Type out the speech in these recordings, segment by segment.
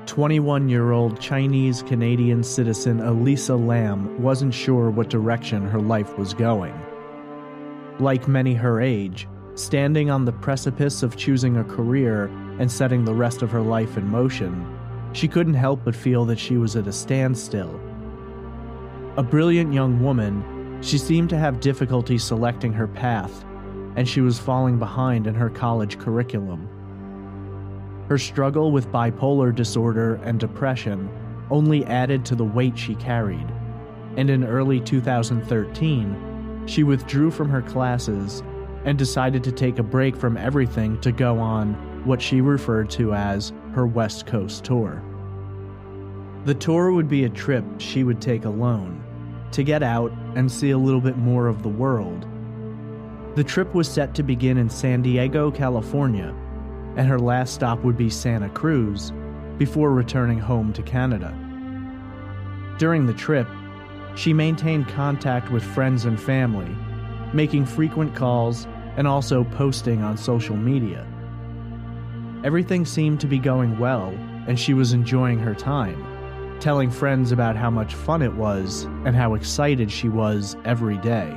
21-year-old Chinese-Canadian citizen Elisa Lam wasn't sure what direction her life was going. Like many her age, standing on the precipice of choosing a career and setting the rest of her life in motion, she couldn't help but feel that she was at a standstill. A brilliant young woman, she seemed to have difficulty selecting her path, and she was falling behind in her college curriculum. Her struggle with bipolar disorder and depression only added to the weight she carried, and in early 2013, she withdrew from her classes and decided to take a break from everything to go on what she referred to as her West Coast tour. The tour would be a trip she would take alone, to get out and see a little bit more of the world. The trip was set to begin in San Diego, California, and her last stop would be Santa Cruz, before returning home to Canada. During the trip, she maintained contact with friends and family, making frequent calls and also posting on social media. Everything seemed to be going well, and she was enjoying her time, telling friends about how much fun it was and how excited she was every day.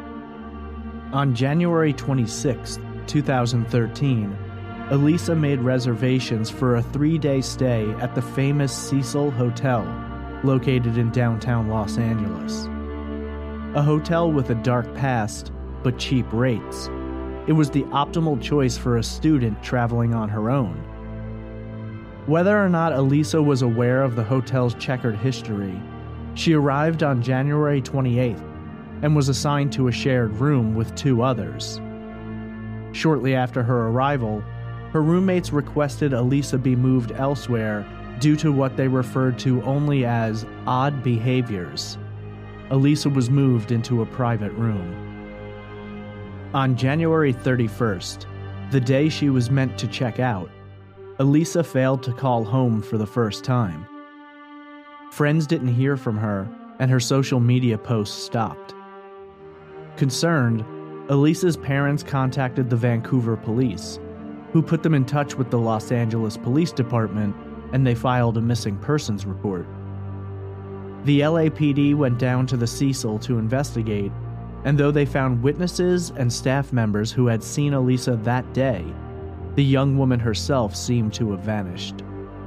On January 26, 2013, Elisa made reservations for a 3-day stay at the famous Cecil Hotel, located in downtown Los Angeles. A hotel with a dark past, but cheap rates. It was the optimal choice for a student traveling on her own. Whether or not Elisa was aware of the hotel's checkered history, she arrived on January 28th and was assigned to a shared room with 2 others. Shortly after her arrival, her roommates requested Elisa be moved elsewhere due to what they referred to only as odd behaviors. Elisa was moved into a private room. On January 31st, the day she was meant to check out, Elisa failed to call home for the first time. Friends didn't hear from her, and her social media posts stopped. Concerned, Elisa's parents contacted the Vancouver police, who put them in touch with the Los Angeles Police Department, and they filed a missing persons report. The LAPD went down to the Cecil to investigate, and though they found witnesses and staff members who had seen Elisa that day, the young woman herself seemed to have vanished.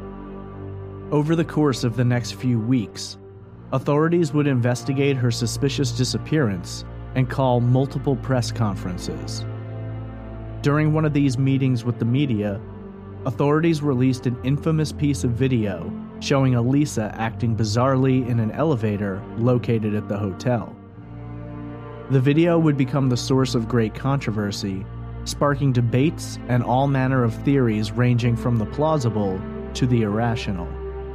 Over the course of the next few weeks, authorities would investigate her suspicious disappearance and call multiple press conferences. During one of these meetings with the media, authorities released an infamous piece of video showing Elisa acting bizarrely in an elevator located at the hotel. The video would become the source of great controversy, sparking debates and all manner of theories ranging from the plausible to the irrational.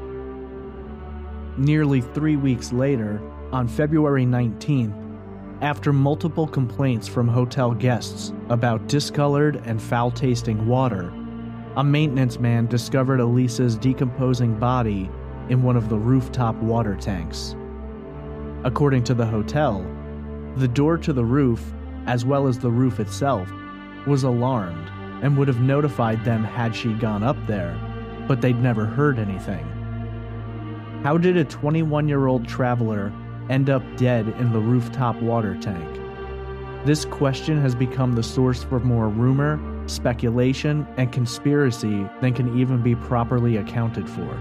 Nearly 3 weeks later, on February 19th, after multiple complaints from hotel guests about discolored and foul-tasting water, a maintenance man discovered Elisa's decomposing body in one of the rooftop water tanks. According to the hotel, the door to the roof, as well as the roof itself, was alarmed and would have notified them had she gone up there, but they'd never heard anything. How did a 21-year-old traveler end up dead in the rooftop water tank? This question has become the source for more rumor, speculation, and conspiracy than can even be properly accounted for.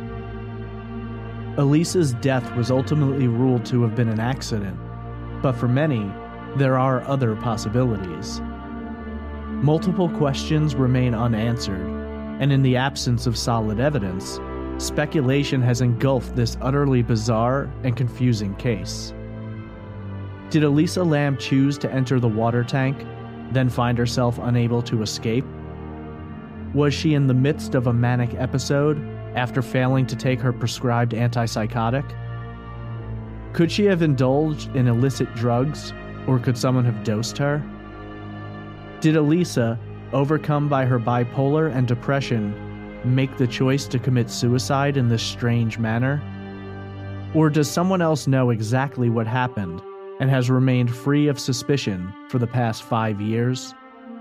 Elisa's death was ultimately ruled to have been an accident, but for many, there are other possibilities. Multiple questions remain unanswered, and in the absence of solid evidence, speculation has engulfed this utterly bizarre and confusing case. Did Elisa Lam choose to enter the water tank, then find herself unable to escape? Was she in the midst of a manic episode after failing to take her prescribed antipsychotic? Could she have indulged in illicit drugs, or could someone have dosed her? Did Elisa, overcome by her bipolar and depression, make the choice to commit suicide in this strange manner? Or does someone else know exactly what happened and has remained free of suspicion for the past 5 years?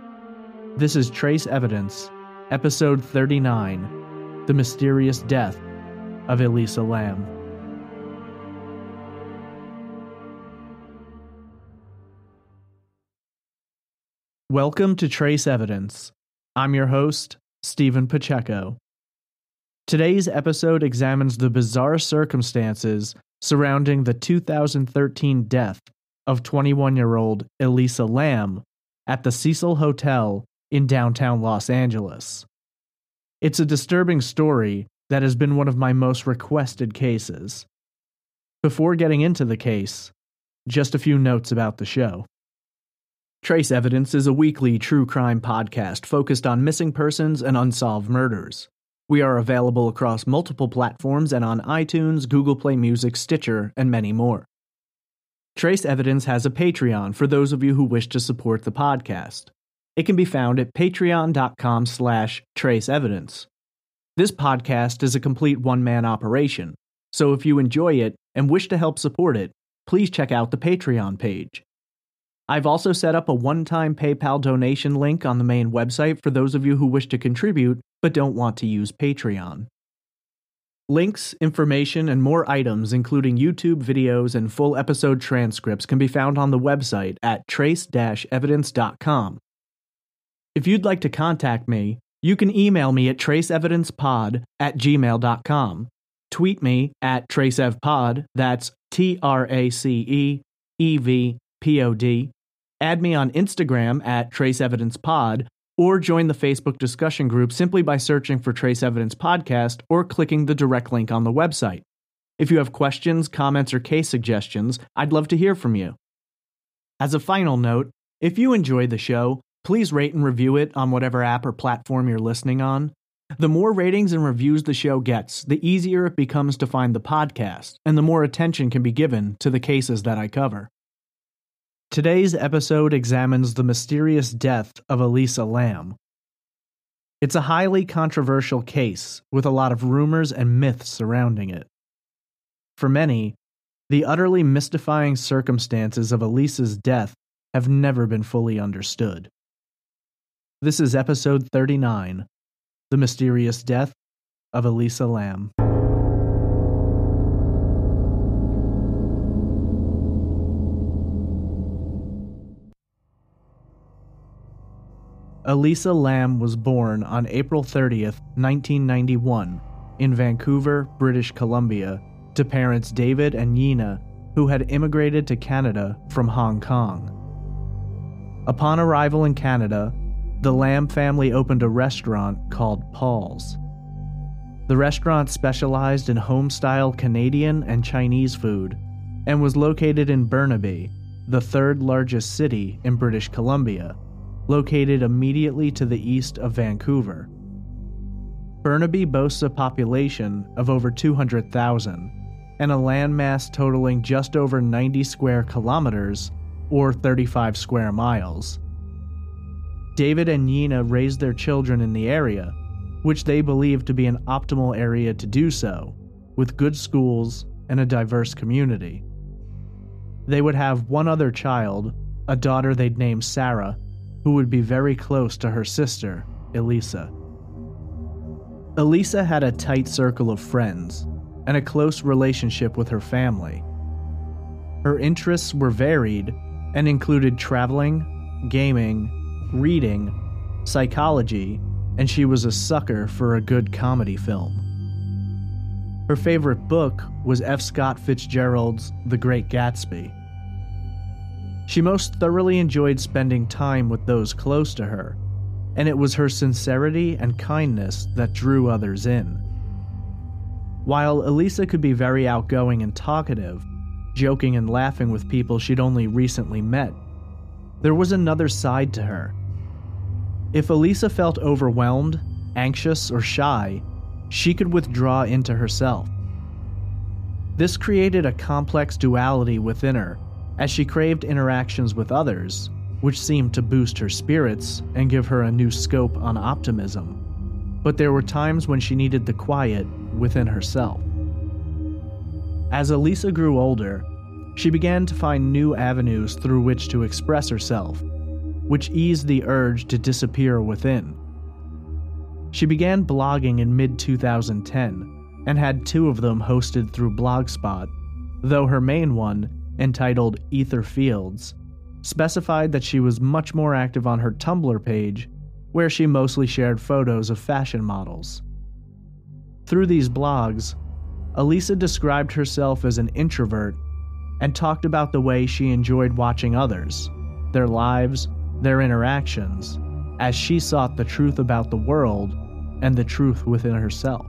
This is Trace Evidence, Episode 39, The Mysterious Death of Elisa Lam. Welcome to Trace Evidence. I'm your host, Stephen Pacheco. Today's episode examines the bizarre circumstances surrounding the 2013 death of 21-year-old Elisa Lam at the Cecil Hotel in downtown Los Angeles. It's a disturbing story that has been one of my most requested cases. Before getting into the case, just a few notes about the show. Trace Evidence is a weekly true crime podcast focused on missing persons and unsolved murders. We are available across multiple platforms and on iTunes, Google Play Music, Stitcher, and many more. Trace Evidence has a Patreon for those of you who wish to support the podcast. It can be found at patreon.com/traceevidence. This podcast is a complete one-man operation, so if you enjoy it and wish to help support it, please check out the Patreon page. I've also set up a one-time PayPal donation link on the main website for those of you who wish to contribute but don't want to use Patreon. Links, information, and more items, including YouTube videos and full episode transcripts, can be found on the website at trace-evidence.com. If you'd like to contact me, you can email me at traceevidencepod@gmail.com, tweet me at traceevpod, that's TRACEEVPOD, add me on Instagram at traceevidencepod, or join the Facebook discussion group simply by searching for Trace Evidence Podcast or clicking the direct link on the website. If you have questions, comments, or case suggestions, I'd love to hear from you. As a final note, if you enjoy the show, please rate and review it on whatever app or platform you're listening on. The more ratings and reviews the show gets, the easier it becomes to find the podcast, and the more attention can be given to the cases that I cover. Today's episode examines the mysterious death of Elisa Lam. It's a highly controversial case with a lot of rumors and myths surrounding it. For many, the utterly mystifying circumstances of Elisa's death have never been fully understood. This is episode 39, The Mysterious Death of Elisa Lam. Elisa Lam was born on April 30th, 1991, in Vancouver, British Columbia, to parents David and Nina, who had immigrated to Canada from Hong Kong. Upon arrival in Canada, the Lam family opened a restaurant called Paul's. The restaurant specialized in home-style Canadian and Chinese food, and was located in Burnaby, the third largest city in British Columbia, located immediately to the east of Vancouver. Burnaby boasts a population of over 200,000 and a landmass totaling just over 90 square kilometers or 35 square miles. David and Nina raised their children in the area, which they believed to be an optimal area to do so, with good schools and a diverse community. They would have one other child, a daughter they'd named Sarah, who would be very close to her sister, Elisa. Elisa had a tight circle of friends and a close relationship with her family. Her interests were varied and included traveling, gaming, reading, psychology, and she was a sucker for a good comedy film. Her favorite book was F. Scott Fitzgerald's The Great Gatsby. She most thoroughly enjoyed spending time with those close to her, and it was her sincerity and kindness that drew others in. While Elisa could be very outgoing and talkative, joking and laughing with people she'd only recently met, there was another side to her. If Elisa felt overwhelmed, anxious, or shy, she could withdraw into herself. This created a complex duality within her, as she craved interactions with others, which seemed to boost her spirits and give her a new scope on optimism. But there were times when she needed the quiet within herself. As Elisa grew older, she began to find new avenues through which to express herself, which eased the urge to disappear within. She began blogging in mid-2010, and had 2 of them hosted through Blogspot, though her main one, entitled Ether Fields, specified that she was much more active on her Tumblr page, where she mostly shared photos of fashion models. Through these blogs, Elisa described herself as an introvert and talked about the way she enjoyed watching others, their lives, their interactions, as she sought the truth about the world and the truth within herself.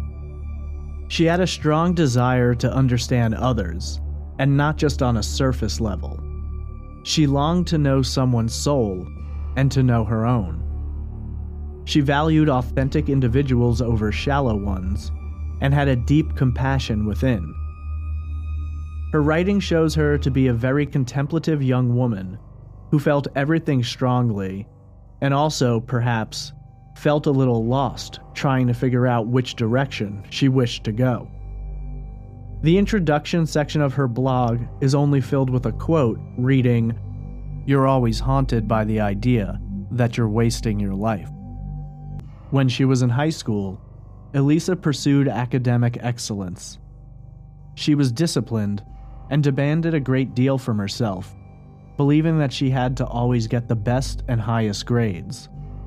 She had a strong desire to understand others, and not just on a surface level. She longed to know someone's soul and to know her own. She valued authentic individuals over shallow ones and had a deep compassion within. Her writing shows her to be a very contemplative young woman who felt everything strongly and also, perhaps, felt a little lost trying to figure out which direction she wished to go. The introduction section of her blog is only filled with a quote reading, "You're always haunted by the idea that you're wasting your life." When she was in high school, Elisa pursued academic excellence. She was disciplined and demanded a great deal from herself, believing that she had to always get the best and highest grades.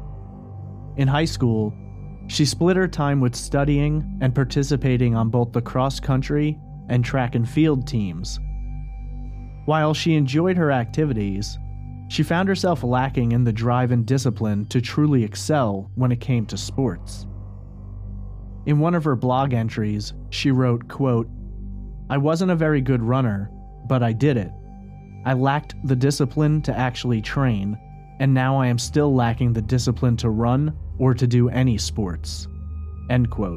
In high school, she split her time with studying and participating on both the cross-country and track and field teams. While she enjoyed her activities, she found herself lacking in the drive and discipline to truly excel when it came to sports. In one of her blog entries, she wrote, quote, "I wasn't a very good runner, but I did it. I lacked the discipline to actually train, and now I am still lacking the discipline to run or to do any sports." End quote.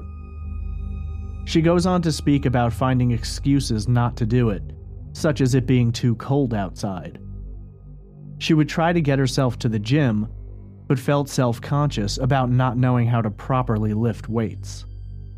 She goes on to speak about finding excuses not to do it, such as it being too cold outside. She would try to get herself to the gym, but felt self-conscious about not knowing how to properly lift weights.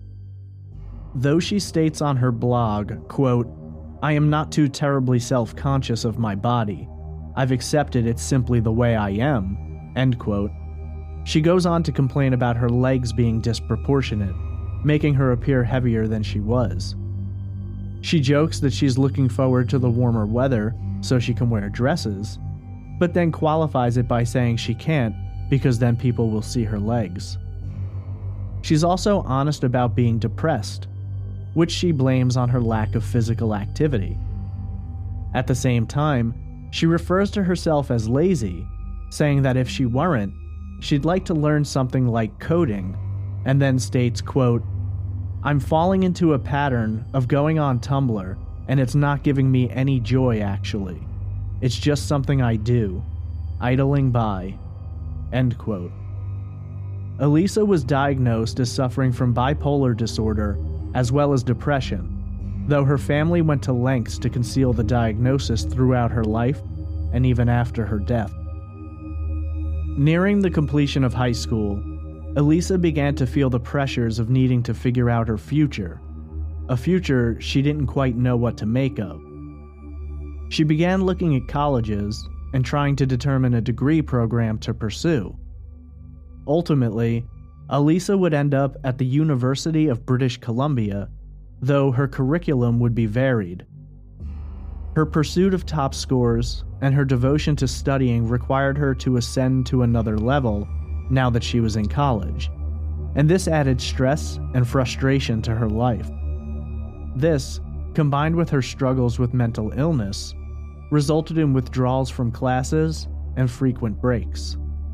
Though she states on her blog, quote, "I am not too terribly self-conscious of my body. I've accepted it's simply the way I am," end quote. She goes on to complain about her legs being disproportionate, making her appear heavier than she was. She jokes that she's looking forward to the warmer weather so she can wear dresses, but then qualifies it by saying she can't because then people will see her legs. She's also honest about being depressed, which she blames on her lack of physical activity. At the same time, she refers to herself as lazy, saying that if she weren't, she'd like to learn something like coding, and then states, quote, "I'm falling into a pattern of going on Tumblr, and it's not giving me any joy actually. It's just something I do, idling by," end quote. Elisa was diagnosed as suffering from bipolar disorder as well as depression, though her family went to lengths to conceal the diagnosis throughout her life and even after her death. Nearing the completion of high school, Elisa began to feel the pressures of needing to figure out her future, a future she didn't quite know what to make of. She began looking at colleges and trying to determine a degree program to pursue. Ultimately, Elisa would end up at the University of British Columbia, though her curriculum would be varied. Her pursuit of top scores and her devotion to studying required her to ascend to another level now that she was in college, and this added stress and frustration to her life. This, combined with her struggles with mental illness, resulted in withdrawals from classes and frequent breaks.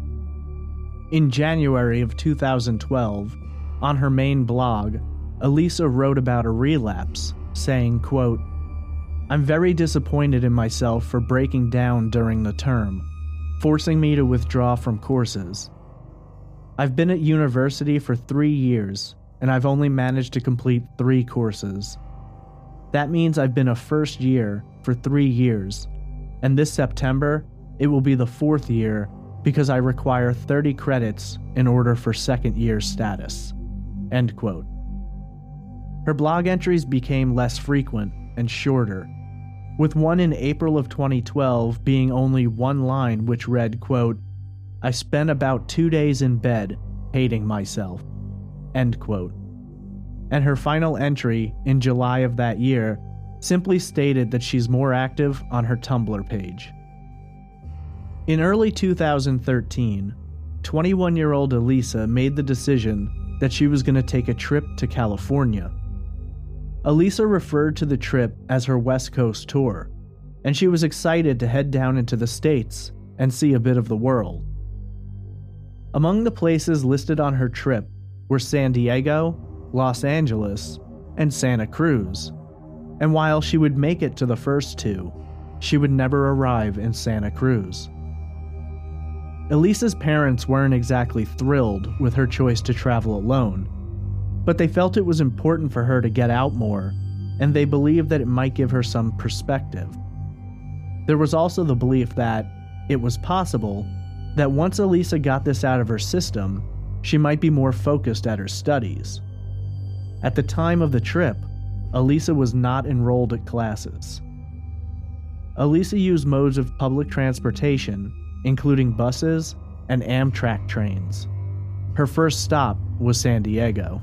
In January of 2012, on her main blog, Elisa wrote about a relapse, saying, quote, "I'm very disappointed in myself for breaking down during the term, forcing me to withdraw from courses. I've been at university for 3 years, and I've only managed to complete 3 courses. That means I've been a first year for 3 years, and this September, it will be the 4th year because I require 30 credits in order for second year status." End quote. Her blog entries became less frequent and shorter, with one in April of 2012 being only one line which read, quote, "I spent about 2 days in bed hating myself," end quote. and her final entry in July of that year simply stated that she's more active on her Tumblr page. In early 2013, 21-year-old Elisa made the decision that she was going to take a trip to California. Elisa referred to the trip as her West Coast tour, and she was excited to head down into the States and see a bit of the world. Among the places listed on her trip were San Diego, Los Angeles, and Santa Cruz, and while she would make it to the first two, she would never arrive in Santa Cruz. Elisa's parents weren't exactly thrilled with her choice to travel alone, but they felt it was important for her to get out more, and they believed that it might give her some perspective. There was also the belief that it was possible that once Elisa got this out of her system, she might be more focused at her studies. At the time of the trip, Elisa was not enrolled at classes. Elisa used modes of public transportation, including buses and Amtrak trains. Her first stop was San Diego.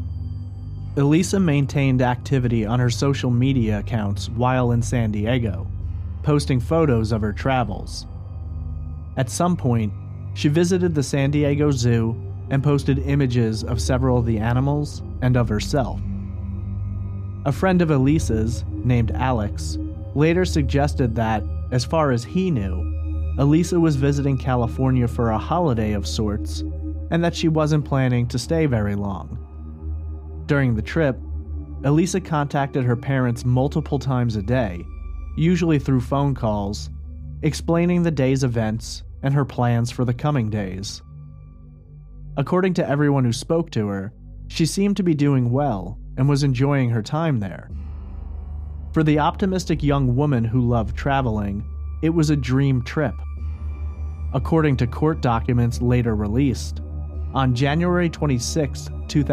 Elisa maintained activity on her social media accounts while in San Diego, posting photos of her travels. At some point, she visited the San Diego Zoo and posted images of several of the animals and of herself. A friend of Elisa's, named Alex, later suggested that, as far as he knew, Elisa was visiting California for a holiday of sorts, and that she wasn't planning to stay very long. During the trip, Elisa contacted her parents multiple times a day, usually through phone calls, explaining the day's events and her plans for the coming days. According to everyone who spoke to her, she seemed to be doing well and was enjoying her time there. For the optimistic young woman who loved traveling, it was a dream trip. According to court documents later released, on January 26,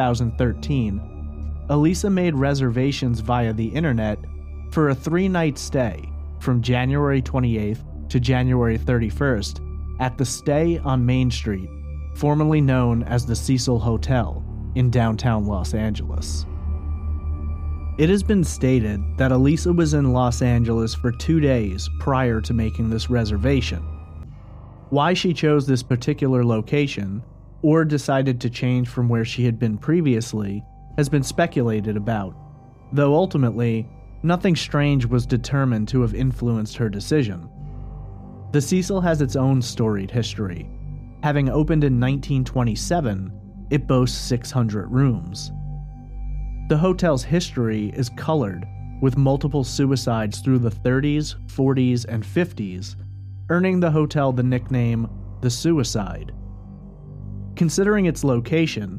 2013, Elisa made reservations via the internet for a 3-night stay from January 28th to January 31st at the Stay on Main Street, formerly known as the Cecil Hotel, in downtown Los Angeles. It has been stated that Elisa was in Los Angeles for 2 days prior to making this reservation. Why she chose this particular location, or decided to change from where she had been previously, has been speculated about, though ultimately, nothing strange was determined to have influenced her decision. The Cecil has its own storied history. Having opened in 1927, it boasts 600 rooms. The hotel's history is colored with multiple suicides through the 30s, 40s, and 50s, earning the hotel the nickname The Suicide. Considering its location,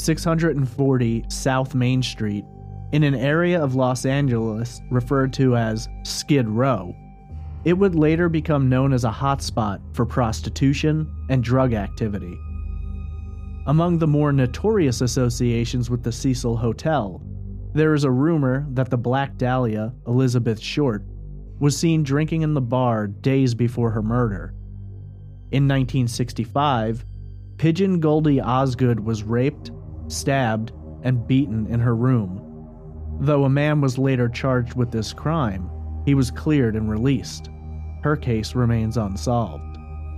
640 South Main Street, in an area of Los Angeles referred to as Skid Row, it would later become known as a hotspot for prostitution and drug activity. Among the more notorious associations with the Cecil Hotel, there is a rumor that the Black Dahlia, Elizabeth Short, was seen drinking in the bar days before her murder. In 1965, Pigeon Goldie Osgood was raped, stabbed, and beaten in her room. Though a man was later charged with this crime, he was cleared and released. Her case remains unsolved.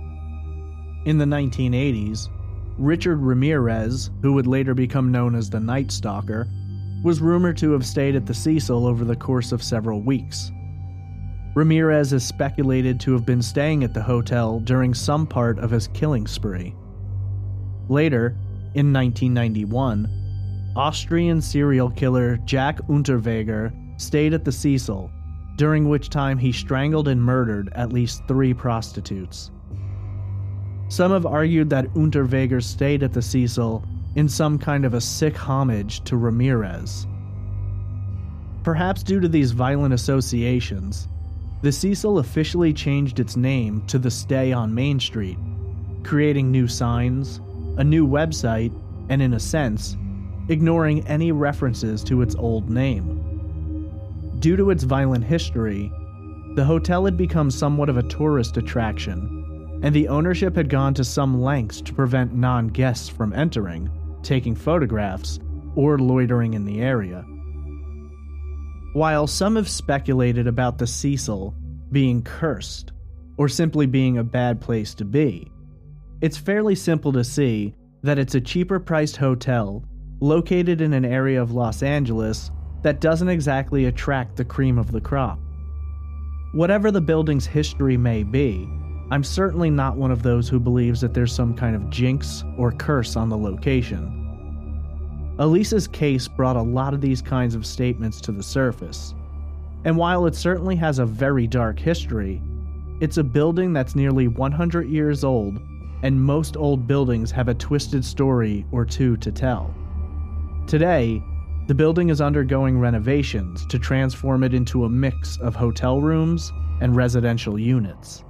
In the 1980s, Richard Ramirez, who would later become known as the Night Stalker, was rumored to have stayed at the Cecil over the course of several weeks. Ramirez is speculated to have been staying at the hotel during some part of his killing spree. Later, in 1991, Austrian serial killer Jack Unterweger stayed at the Cecil, during which time he strangled and murdered at least 3 prostitutes. Some have argued that Unterweger stayed at the Cecil in some kind of a sick homage to Ramirez. Perhaps due to these violent associations, the Cecil officially changed its name to the Stay on Main Street, creating new signs, a new website, and in a sense, ignoring any references to its old name. Due to its violent history, the hotel had become somewhat of a tourist attraction, and the ownership had gone to some lengths to prevent non-guests from entering, taking photographs, or loitering in the area. While some have speculated about the Cecil being cursed, or simply being a bad place to be, it's fairly simple to see that it's a cheaper priced hotel located in an area of Los Angeles that doesn't exactly attract the cream of the crop. Whatever the building's history may be, I'm certainly not one of those who believes that there's some kind of jinx or curse on the location. Elisa's case brought a lot of these kinds of statements to the surface, and while it certainly has a very dark history, it's a building that's nearly 100 years old, and most old buildings have a twisted story or two to tell. Today, the building is undergoing renovations to transform it into a mix of hotel rooms and residential units.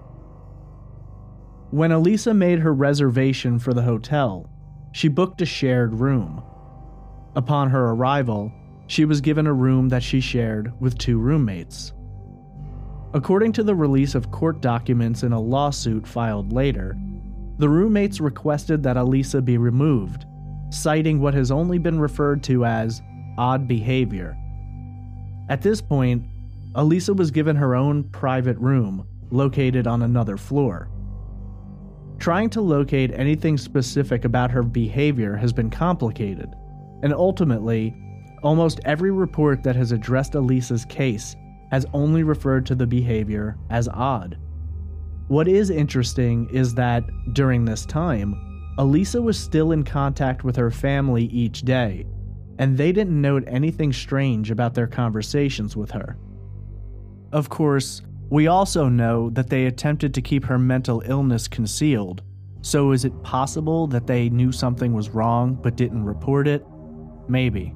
When Elisa made her reservation for the hotel, she booked a shared room. Upon her arrival, she was given a room that she shared with 2 roommates. According to the release of court documents in a lawsuit filed later, the roommates requested that Elisa be removed, citing what has only been referred to as odd behavior. At this point, Elisa was given her own private room located on another floor. Trying to locate anything specific about her behavior has been complicated, and ultimately, almost every report that has addressed Elisa's case has only referred to the behavior as odd. What is interesting is that, during this time, Elisa was still in contact with her family each day, and they didn't note anything strange about their conversations with her. Of course, we also know that they attempted to keep her mental illness concealed, so is it possible that they knew something was wrong but didn't report it? Maybe.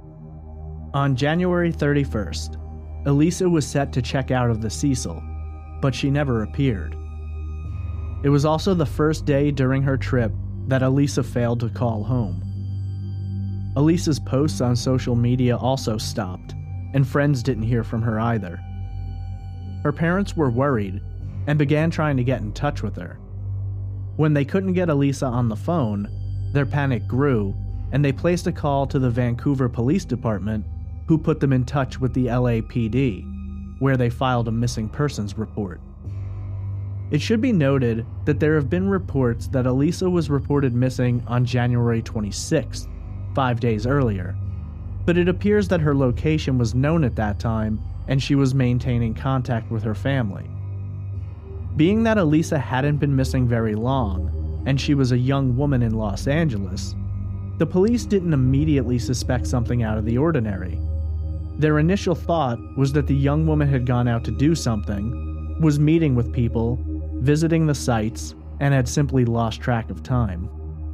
On January 31st, Elisa was set to check out of the Cecil, but she never appeared. It was also the first day during her trip that Elisa failed to call home. Elisa's posts on social media also stopped, and friends didn't hear from her either. Her parents were worried and began trying to get in touch with her. When they couldn't get Elisa on the phone, their panic grew, and they placed a call to the Vancouver Police Department, who put them in touch with the LAPD, where they filed a missing persons report. It should be noted that there have been reports that Elisa was reported missing on January 26th, 5 days earlier, but it appears that her location was known at that time and she was maintaining contact with her family. Being that Elisa hadn't been missing very long, and she was a young woman in Los Angeles, the police didn't immediately suspect something out of the ordinary. Their initial thought was that the young woman had gone out to do something, was meeting with people, visiting the sites, and had simply lost track of time.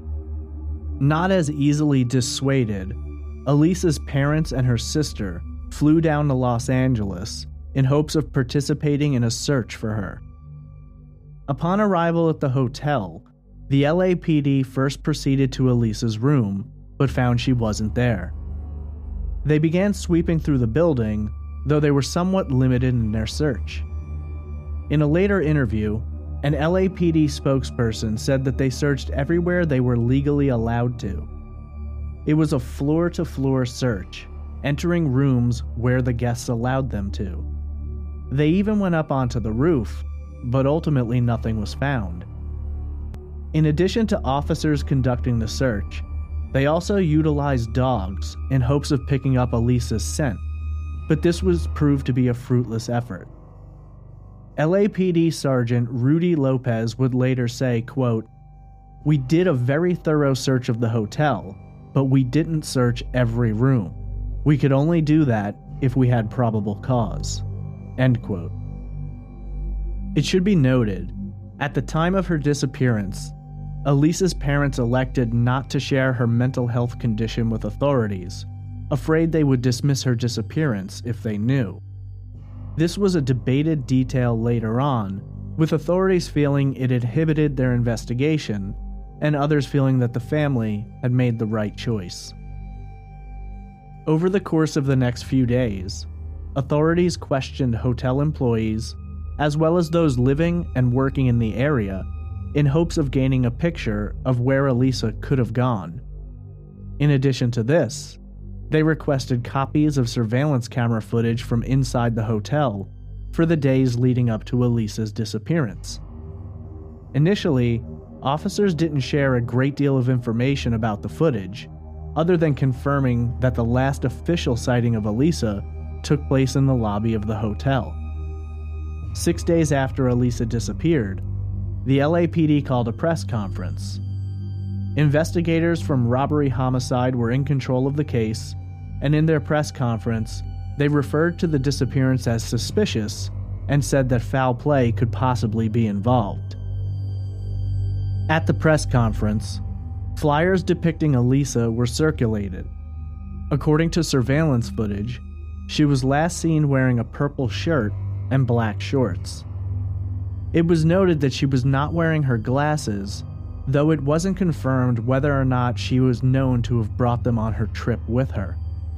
Not as easily dissuaded, Elisa's parents and her sister flew down to Los Angeles in hopes of participating in a search for her. Upon arrival at the hotel, the LAPD first proceeded to Elisa's room, but found she wasn't there. They began sweeping through the building, though they were somewhat limited in their search. In a later interview, an LAPD spokesperson said that they searched everywhere they were legally allowed to. It was a floor-to-floor search, entering rooms where the guests allowed them to. They even went up onto the roof, but ultimately nothing was found. In addition to officers conducting the search, they also utilized dogs in hopes of picking up Elisa's scent, but this was proved to be a fruitless effort. LAPD Sergeant Rudy Lopez would later say, quote, "We did a very thorough search of the hotel, but we didn't search every room. We could only do that if we had probable cause." End quote. It should be noted, at the time of her disappearance, Elisa's parents elected not to share her mental health condition with authorities, afraid they would dismiss her disappearance if they knew. This was a debated detail later on, with authorities feeling it inhibited their investigation, and others feeling that the family had made the right choice. Over the course of the next few days, authorities questioned hotel employees, as well as those living and working in the area, in hopes of gaining a picture of where Elisa could have gone. In addition to this, they requested copies of surveillance camera footage from inside the hotel for the days leading up to Elisa's disappearance. Initially, officers didn't share a great deal of information about the footage, other than confirming that the last official sighting of Elisa took place in the lobby of the hotel. 6 days after Elisa disappeared, the LAPD called a press conference. Investigators from robbery homicide were in control of the case, and in their press conference, they referred to the disappearance as suspicious and said that foul play could possibly be involved. At the press conference, flyers depicting Elisa were circulated. According to surveillance footage, she was last seen wearing a purple shirt and black shorts. It was noted that she was not wearing her glasses, though it wasn't confirmed whether or not she was known to have brought them on her trip with her.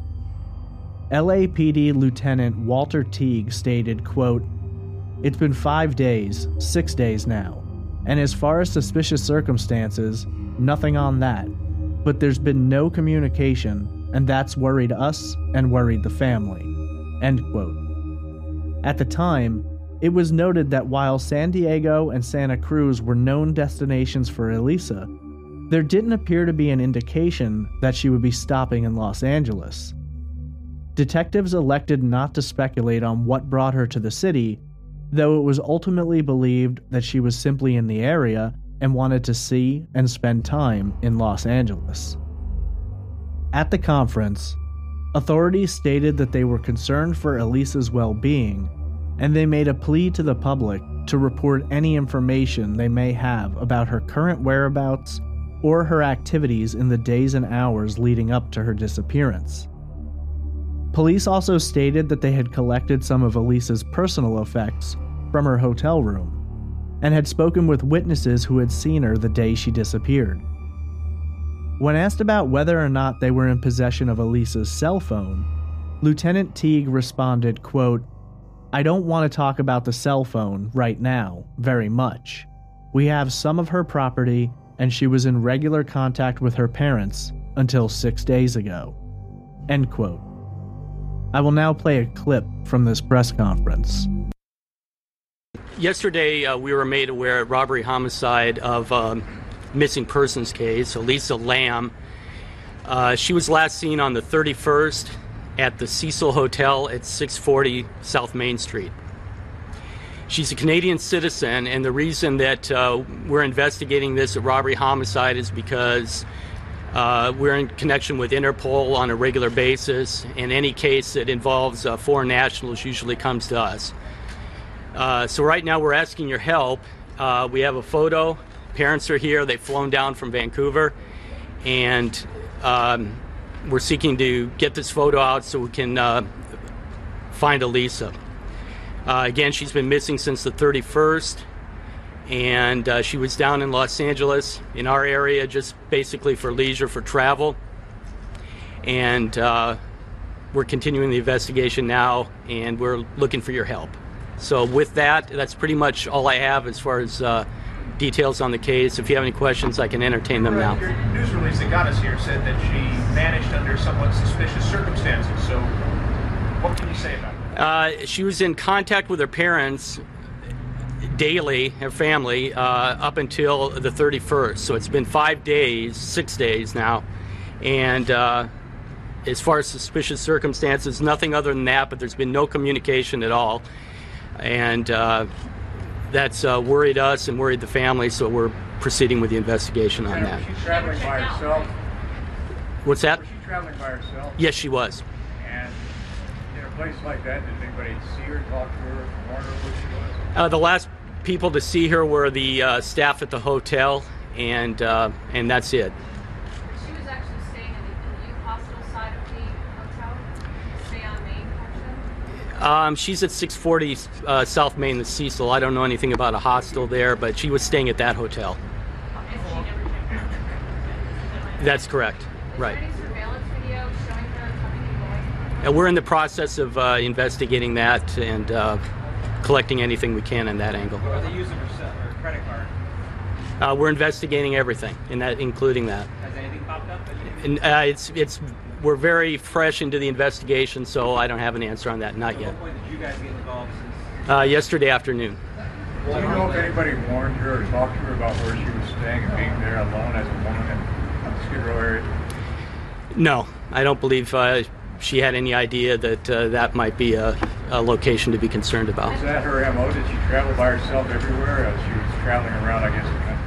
LAPD Lieutenant Walter Teague stated, quote, "It's been 5 days, 6 days now, and as far as suspicious circumstances, nothing on that, but there's been no communication, and that's worried us and worried the family." End quote. At the time, it was noted that while San Diego and Santa Cruz were known destinations for Elisa, there didn't appear to be an indication that she would be stopping in Los Angeles. Detectives elected not to speculate on what brought her to the city, though it was ultimately believed that she was simply in the area and wanted to see and spend time in Los Angeles. At the conference, authorities stated that they were concerned for Elisa's well-being, and they made a plea to the public to report any information they may have about her current whereabouts or her activities in the days and hours leading up to her disappearance. Police also stated that they had collected some of Elisa's personal effects from her hotel room and had spoken with witnesses who had seen her the day she disappeared. When asked about whether or not they were in possession of Elisa's cell phone, Lieutenant Teague responded, quote, "I don't want to talk about the cell phone right now very much. We have some of her property and she was in regular contact with her parents until 6 days ago." End quote. I will now play a clip from this press conference. Yesterday, we were made aware of robbery homicide of missing persons case, Elisa Lam. She was last seen on the 31st at the Cecil Hotel at 640 South Main Street. She's a Canadian citizen, and the reason that we're investigating this robbery homicide is because we're in connection with Interpol on a regular basis, and any case that involves foreign nationals usually comes to us. So right now we're asking your help. We have a photo. Parents are here. They've flown down from Vancouver, and we're seeking to get this photo out so we can find Elisa. Again, she's been missing since the 31st. And she was down in Los Angeles, in our area, just basically for leisure, for travel. And we're continuing the investigation now, and we're looking for your help. So with that, that's pretty much all I have as far as details on the case. If you have any questions, I can entertain them now. Your news release that got us here said that she vanished under somewhat suspicious circumstances. So what can you say about that? She was in contact with her parents daily, her family, up until the 31st. So it's been 5 days, 6 days now. And as far as suspicious circumstances, nothing other than that, but there's been no communication at all. And that's worried us and worried the family, so we're proceeding with the investigation on that. Was she traveling by herself? What's that? Was she traveling by herself? Yes, she was. And in a place like that, did anybody see her, talk to her, warn her where she was? The last people to see her were the staff at the hotel, and that's it. She was actually staying in the youth hostel side of the hotel. Stay on Main section. She's at 640 South Main, the Cecil. I don't know anything about a hostel there, but she was staying at that hotel. And she never came back. That's correct. Right. Is there any surveillance video showing her coming and going? We're in the process of investigating that and collecting anything we can in that angle. Are they using her credit card? We're investigating everything, and that including that. Has anything popped up? And, we're very fresh into the investigation, so I don't have an answer on that, not yet. At what point did you guys get involved? Yesterday afternoon. Do you know if anybody warned her or talked to her about where she was staying and being there alone as a woman in the Skid Row area? No, I don't believe she had any idea that that might be a location to be concerned about. Is that her MO? Did she travel by herself everywhere as she was traveling around, I guess, the country?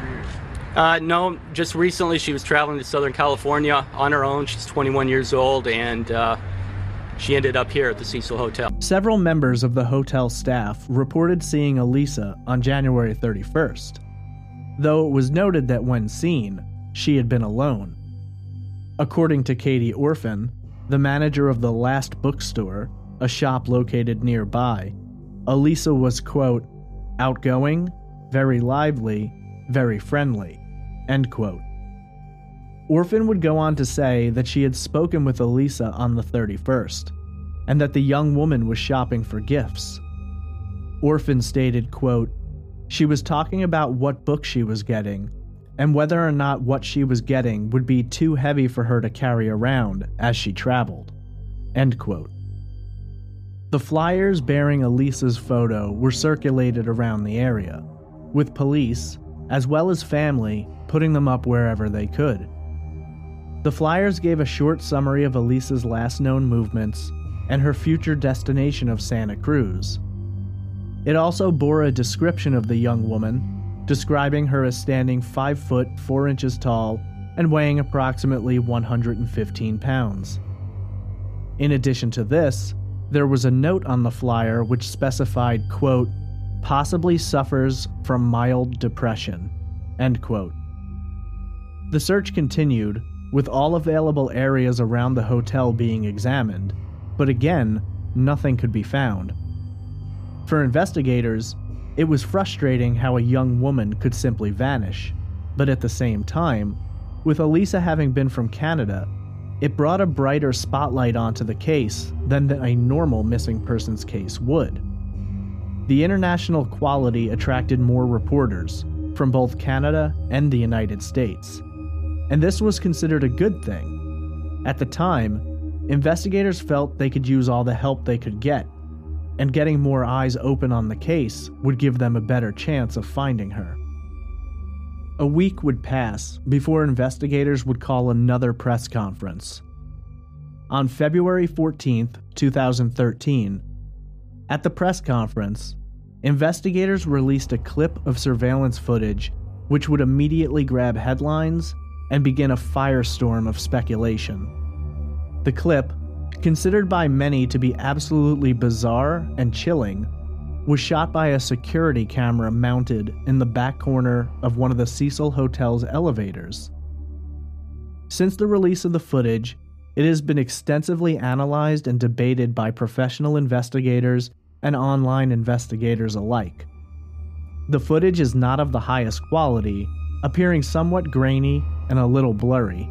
No, just recently she was traveling to Southern California on her own. She's 21 years old, and she ended up here at the Cecil Hotel. Several members of the hotel staff reported seeing Elisa on January 31st, though it was noted that when seen, she had been alone. According to Katie Orphan, the manager of the Last Bookstore, a shop located nearby, Elisa was, quote, outgoing, very lively, very friendly, end quote. Orphan would go on to say that she had spoken with Elisa on the 31st, and that the young woman was shopping for gifts. Orphan stated, quote, she was talking about what book she was getting, and whether or not what she was getting would be too heavy for her to carry around as she traveled, end quote. The flyers bearing Elisa's photo were circulated around the area, with police, as well as family, putting them up wherever they could. The flyers gave a short summary of Elisa's last known movements and her future destination of Santa Cruz. It also bore a description of the young woman, describing her as standing 5 foot 4 inches tall and weighing approximately 115 pounds. In addition to this, there was a note on the flyer which specified, quote, possibly suffers from mild depression, end quote. The search continued, with all available areas around the hotel being examined, but again, nothing could be found. For investigators, it was frustrating how a young woman could simply vanish, but at the same time, with Elisa having been from Canada, it brought a brighter spotlight onto the case than a normal missing persons case would. The international quality attracted more reporters from both Canada and the United States, and this was considered a good thing. At the time, investigators felt they could use all the help they could get, and getting more eyes open on the case would give them a better chance of finding her. A week would pass before investigators would call another press conference. On February 14, 2013, at the press conference, investigators released a clip of surveillance footage which would immediately grab headlines and begin a firestorm of speculation. The clip, considered by many to be absolutely bizarre and chilling, was shot by a security camera mounted in the back corner of one of the Cecil Hotel's elevators. Since the release of the footage, it has been extensively analyzed and debated by professional investigators and online investigators alike. The footage is not of the highest quality, appearing somewhat grainy and a little blurry.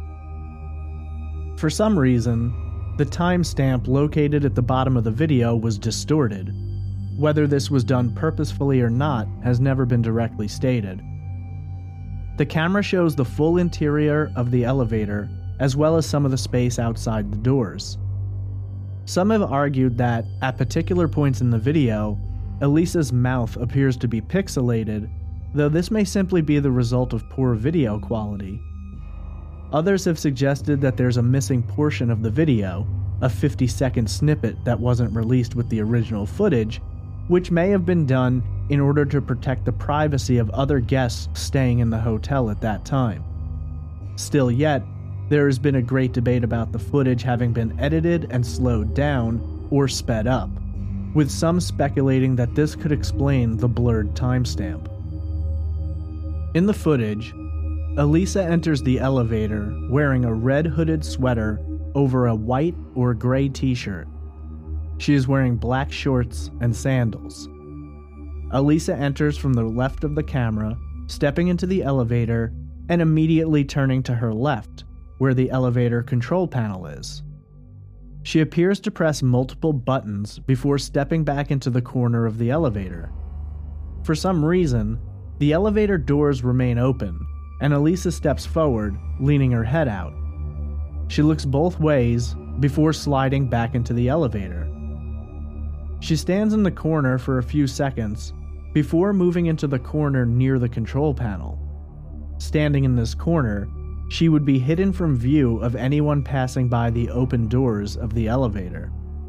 For some reason, the timestamp located at the bottom of the video was distorted. Whether this was done purposefully or not has never been directly stated. The camera shows the full interior of the elevator, as well as some of the space outside the doors. Some have argued that, at particular points in the video, Elisa's mouth appears to be pixelated, though this may simply be the result of poor video quality. Others have suggested that there's a missing portion of the video, a 50-second snippet that wasn't released with the original footage, which may have been done in order to protect the privacy of other guests staying in the hotel at that time. Still yet, there has been a great debate about the footage having been edited and slowed down or sped up, with some speculating that this could explain the blurred timestamp. In the footage, Elisa enters the elevator wearing a red hooded sweater over a white or gray t-shirt. She is wearing black shorts and sandals. Elisa enters from the left of the camera, stepping into the elevator and immediately turning to her left, where the elevator control panel is. She appears to press multiple buttons before stepping back into the corner of the elevator. For some reason, the elevator doors remain open, and Elisa steps forward, leaning her head out. She looks both ways before sliding back into the elevator. She stands in the corner for a few seconds before moving into the corner near the control panel. Standing in this corner, she would be hidden from view of anyone passing by the open doors of the elevator.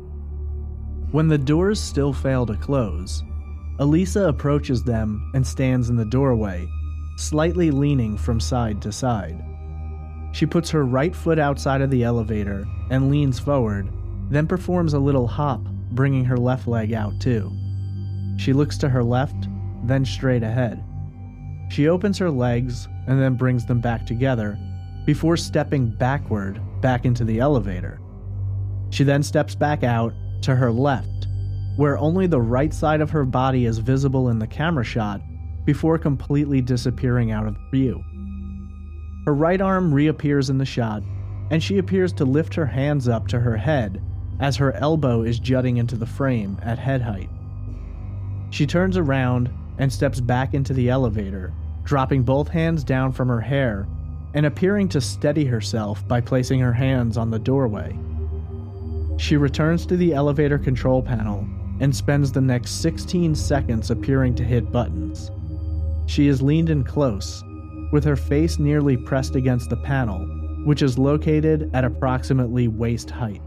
When the doors still fail to close, Elisa approaches them and stands in the doorway, slightly leaning from side to side. She puts her right foot outside of the elevator and leans forward, then performs a little hop, bringing her left leg out too. She looks to her left, then straight ahead. She opens her legs and then brings them back together before stepping backward back into the elevator. She then steps back out to her left, where only the right side of her body is visible in the camera shot before completely disappearing out of view. Her right arm reappears in the shot, and she appears to lift her hands up to her head as her elbow is jutting into the frame at head height. She turns around and steps back into the elevator, dropping both hands down from her hair and appearing to steady herself by placing her hands on the doorway. She returns to the elevator control panel and spends the next 16 seconds appearing to hit buttons. She is leaned in close, with her face nearly pressed against the panel, which is located at approximately waist height.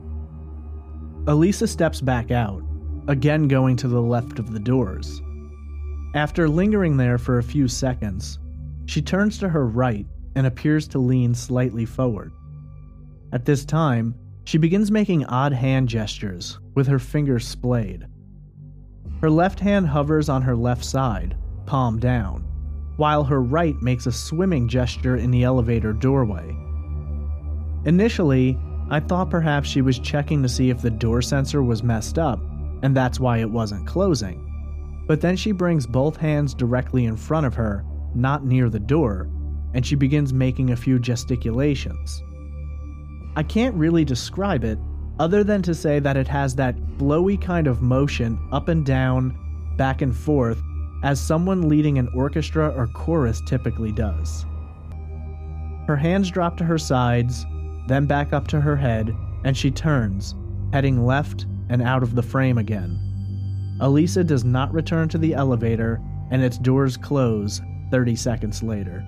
Elisa steps back out, again going to the left of the doors. After lingering there for a few seconds, she turns to her right and appears to lean slightly forward. At this time, she begins making odd hand gestures with her fingers splayed. Her left hand hovers on her left side, palm down, while her right makes a swimming gesture in the elevator doorway. Initially, I thought perhaps she was checking to see if the door sensor was messed up, and that's why it wasn't closing. But then she brings both hands directly in front of her, not near the door, and she begins making a few gesticulations. I can't really describe it, other than to say that it has that flowy kind of motion up and down, back and forth, as someone leading an orchestra or chorus typically does. Her hands drop to her sides, then back up to her head, and she turns, heading left and out of the frame again. Elisa does not return to the elevator, and its doors close 30 seconds later.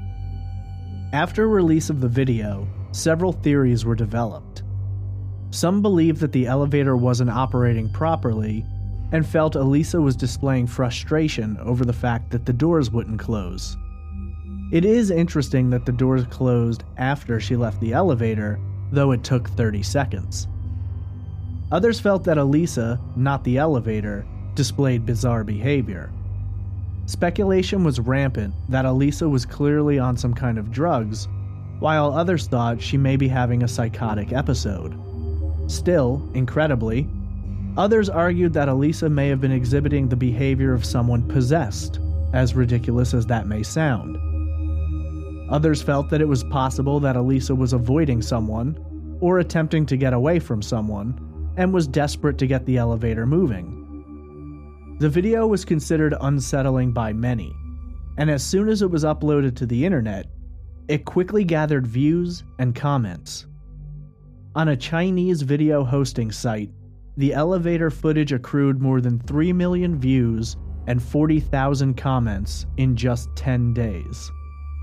After release of the video, several theories were developed. Some believed that the elevator wasn't operating properly, and felt Elisa was displaying frustration over the fact that the doors wouldn't close. It is interesting that the doors closed after she left the elevator, though it took 30 seconds. Others felt that Elisa, not the elevator, displayed bizarre behavior. Speculation was rampant that Elisa was clearly on some kind of drugs, while others thought she may be having a psychotic episode. Still, incredibly, others argued that Elisa may have been exhibiting the behavior of someone possessed, as ridiculous as that may sound. Others felt that it was possible that Elisa was avoiding someone, or attempting to get away from someone, and was desperate to get the elevator moving. The video was considered unsettling by many, and as soon as it was uploaded to the internet, it quickly gathered views and comments. On a Chinese video hosting site, the elevator footage accrued more than 3 million views and 40,000 comments in just 10 days.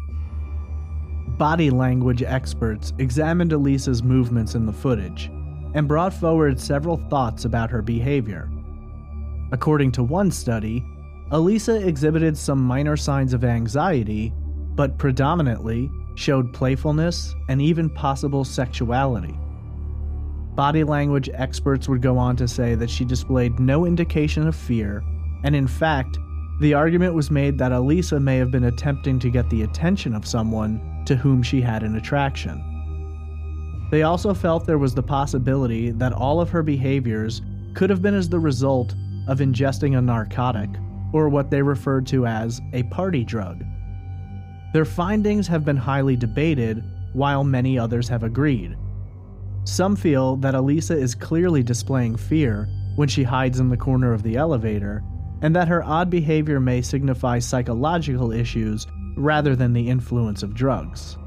Body language experts examined Elisa's movements in the footage and brought forward several thoughts about her behavior. According to one study, Elisa exhibited some minor signs of anxiety, but predominantly showed playfulness and even possible sexuality. Body language experts would go on to say that she displayed no indication of fear, and in fact, the argument was made that Elisa may have been attempting to get the attention of someone to whom she had an attraction. They also felt there was the possibility that all of her behaviors could have been as the result of ingesting a narcotic, or what they referred to as a party drug. Their findings have been highly debated, while many others have agreed. Some feel that Elisa is clearly displaying fear when she hides in the corner of the elevator, and that her odd behavior may signify psychological issues rather than the influence of drugs.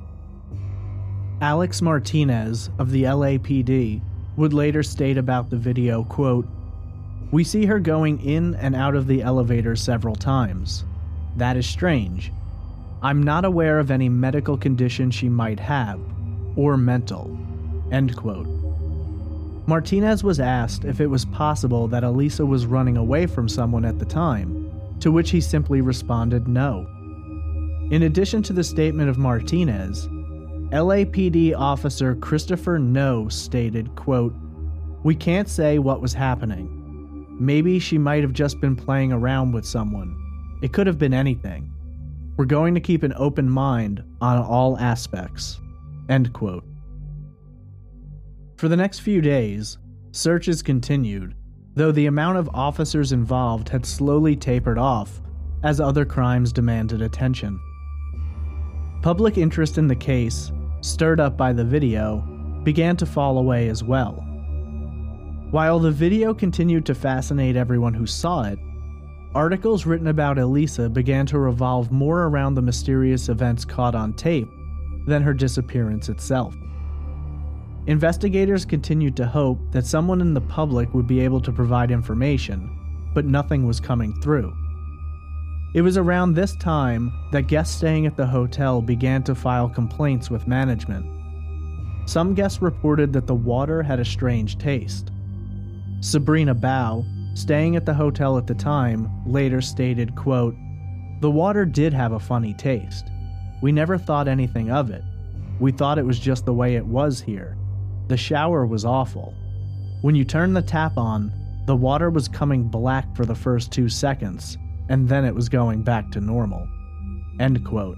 Alex Martinez of the LAPD would later state about the video, quote, "We see her going in and out of the elevator several times. That is strange. I'm not aware of any medical condition she might have, or mental." End quote. Martinez was asked if it was possible that Elisa was running away from someone at the time, to which he simply responded no. In addition to the statement of Martinez, LAPD officer Christopher No stated, quote, "We can't say what was happening. Maybe she might have just been playing around with someone. It could have been anything. We're going to keep an open mind on all aspects." End quote. For the next few days, searches continued, though the amount of officers involved had slowly tapered off as other crimes demanded attention. Public interest in the case, stirred up by the video, began to fall away as well. While the video continued to fascinate everyone who saw it, articles written about Elisa began to revolve more around the mysterious events caught on tape than her disappearance itself. Investigators continued to hope that someone in the public would be able to provide information, but nothing was coming through. It was around this time that guests staying at the hotel began to file complaints with management. Some guests reported that the water had a strange taste. Sabrina Bao, staying at the hotel at the time, later stated, quote, "The water did have a funny taste. We never thought anything of it. We thought it was just the way it was here. The shower was awful. When you turned the tap on, the water was coming black for the first 2 seconds, and then it was going back to normal." End quote.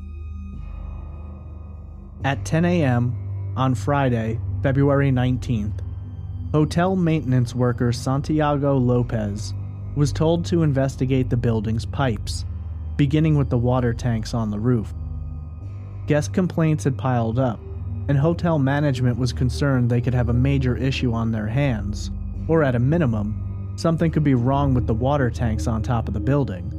At 10 a.m. on Friday, February 19th, hotel maintenance worker Santiago Lopez was told to investigate the building's pipes, beginning with the water tanks on the roof. Guest complaints had piled up, and hotel management was concerned they could have a major issue on their hands, or at a minimum, something could be wrong with the water tanks on top of the building.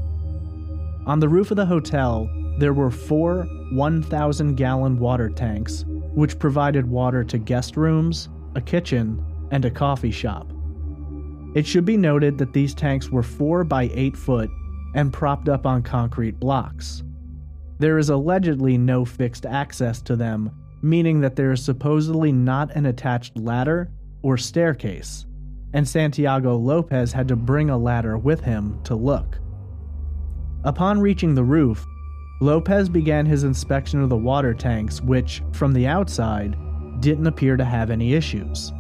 On the roof of the hotel, there were 4 1,000-gallon water tanks, which provided water to guest rooms, a kitchen, and a coffee shop. It should be noted that these tanks were 4 by 8 foot and propped up on concrete blocks. There is allegedly no fixed access to them, meaning that there is supposedly not an attached ladder or staircase, and Santiago Lopez had to bring a ladder with him to look. Upon reaching the roof, Lopez began his inspection of the water tanks, which, from the outside, didn't appear to have any issues.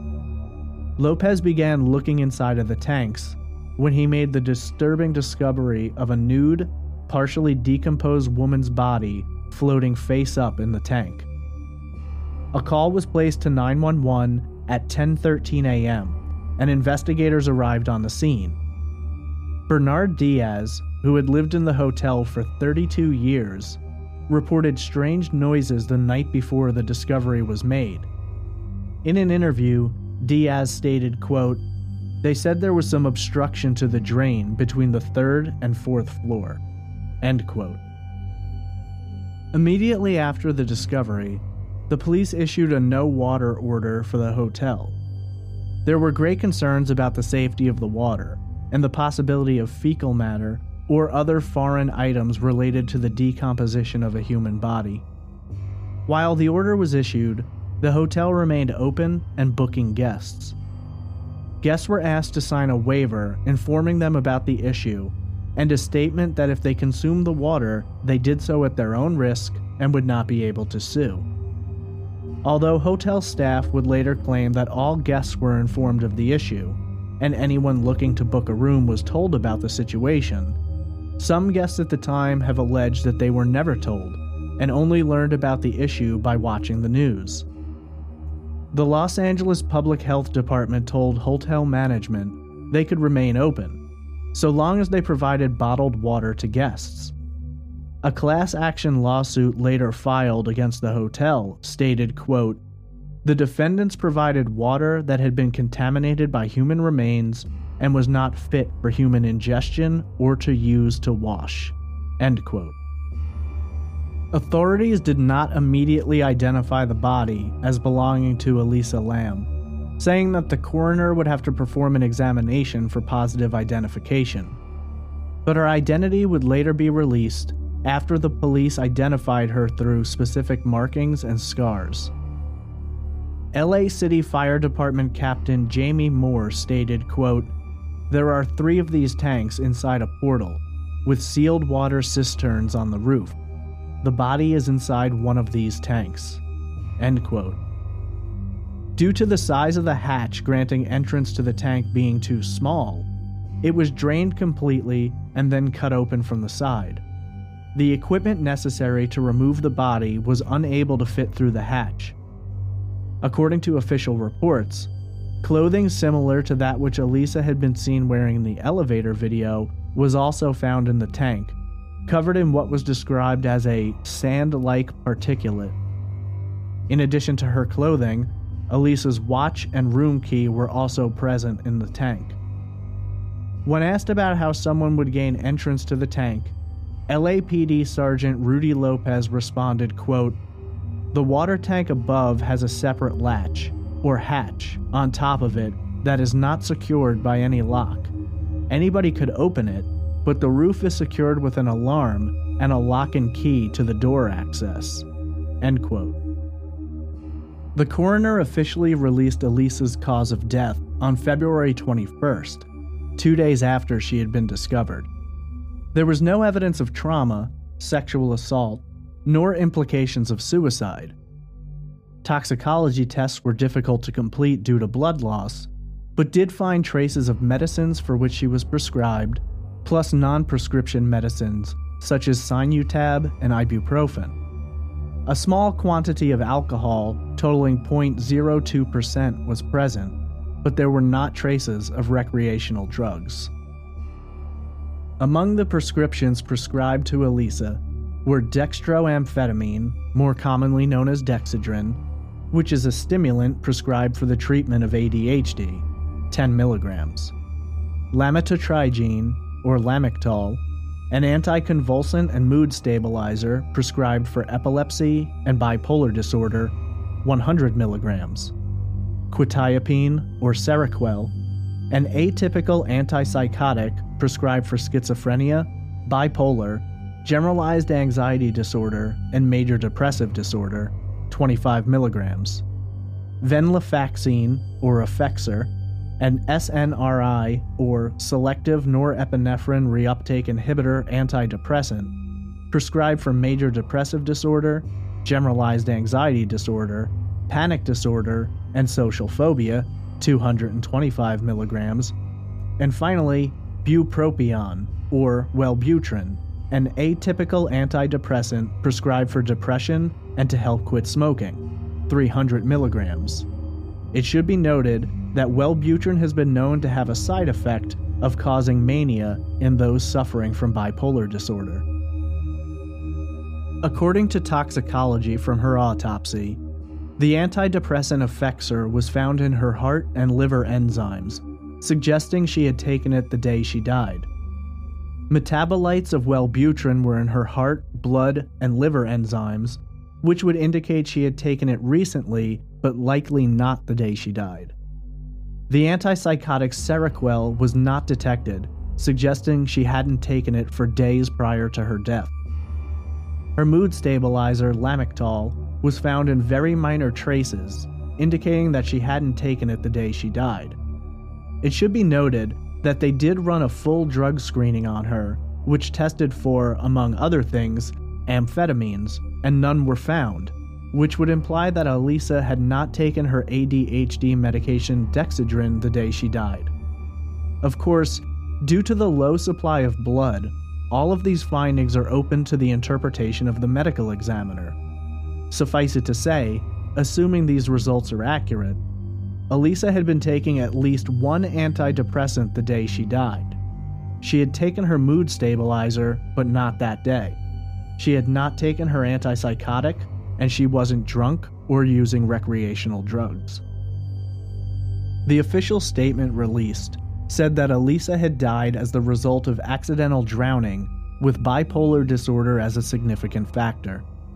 Lopez began looking inside of the tanks when he made the disturbing discovery of a nude, partially decomposed woman's body floating face up in the tank. A call was placed to 911 at 10:13 a.m., and investigators arrived on the scene. Bernard Diaz, who had lived in the hotel for 32 years, reported strange noises the night before the discovery was made. In an interview, Diaz stated, quote, "They said there was some obstruction to the drain between the 3rd and 4th floor." End quote. Immediately after the discovery, the police issued a no water order for the hotel. There were great concerns about the safety of the water and the possibility of fecal matter or other foreign items related to the decomposition of a human body. While the order was issued, the hotel remained open and booking guests. Guests were asked to sign a waiver informing them about the issue and a statement that if they consumed the water, they did so at their own risk and would not be able to sue. Although hotel staff would later claim that all guests were informed of the issue, and anyone looking to book a room was told about the situation, some guests at the time have alleged that they were never told and only learned about the issue by watching the news. The Los Angeles Public Health Department told hotel management they could remain open, so long as they provided bottled water to guests. A class action lawsuit later filed against the hotel stated, quote, "The defendants provided water that had been contaminated by human remains and was not fit for human ingestion or to use to wash." End quote. Authorities did not immediately identify the body as belonging to Elisa Lam, saying that the coroner would have to perform an examination for positive identification. But her identity would later be released after the police identified her through specific markings and scars. LA City Fire Department Captain Jamie Moore stated, quote, "There are 3 of these tanks inside a portal, with sealed water cisterns on the roof. The body is inside one of these tanks." End quote. Due to the size of the hatch granting entrance to the tank being too small, it was drained completely and then cut open from the side. The equipment necessary to remove the body was unable to fit through the hatch. According to official reports, clothing similar to that which Elisa had been seen wearing in the elevator video was also found in the tank, covered in what was described as a sand-like particulate. In addition to her clothing, Elisa's watch and room key were also present in the tank. When asked about how someone would gain entrance to the tank, LAPD Sergeant Rudy Lopez responded, quote, "The water tank above has a separate latch, or hatch, on top of it that is not secured by any lock. Anybody could open it, but the roof is secured with an alarm and a lock and key to the door access." End quote. The coroner officially released Elisa's cause of death on February 21st, 2 days after she had been discovered. There was no evidence of trauma, sexual assault, nor implications of suicide. Toxicology tests were difficult to complete due to blood loss, but did find traces of medicines for which she was prescribed, plus non-prescription medicines such as Sinutab and ibuprofen. A small quantity of alcohol, totaling 0.02%, was present, but there were not traces of recreational drugs. Among the prescriptions prescribed to Elisa were dextroamphetamine, more commonly known as Dexedrine, which is a stimulant prescribed for the treatment of ADHD, 10 milligrams, lamotrigine, or Lamictal, an anticonvulsant and mood stabilizer prescribed for epilepsy and bipolar disorder, 100 milligrams, quetiapine, or Seroquel, an atypical antipsychotic prescribed for schizophrenia, bipolar, generalized anxiety disorder, and major depressive disorder, 25 milligrams, venlafaxine, or Effexor, an SNRI, or selective norepinephrine reuptake inhibitor antidepressant, prescribed for major depressive disorder, generalized anxiety disorder, panic disorder, and social phobia, 225 milligrams, and finally, bupropion, or Wellbutrin, an atypical antidepressant prescribed for depression and to help quit smoking, 300 milligrams. It should be noted that Wellbutrin has been known to have a side effect of causing mania in those suffering from bipolar disorder. According to toxicology from her autopsy, the antidepressant Effexor was found in her heart and liver enzymes, suggesting she had taken it the day she died. Metabolites of Wellbutrin were in her heart, blood, and liver enzymes, which would indicate she had taken it recently, but likely not the day she died. The antipsychotic Seroquel was not detected, suggesting she hadn't taken it for days prior to her death. Her mood stabilizer, Lamictal, was found in very minor traces, indicating that she hadn't taken it the day she died. It should be noted that they did run a full drug screening on her, which tested for, among other things, amphetamines, and none were found, which would imply that Elisa had not taken her ADHD medication Dexedrine the day she died. Of course, due to the low supply of blood, all of these findings are open to the interpretation of the medical examiner. Suffice it to say, assuming these results are accurate, Elisa had been taking at least one antidepressant the day she died. She had taken her mood stabilizer, but not that day. She had not taken her antipsychotic, and she wasn't drunk or using recreational drugs. The official statement released said that Elisa had died as the result of accidental drowning, with bipolar disorder as a significant factor.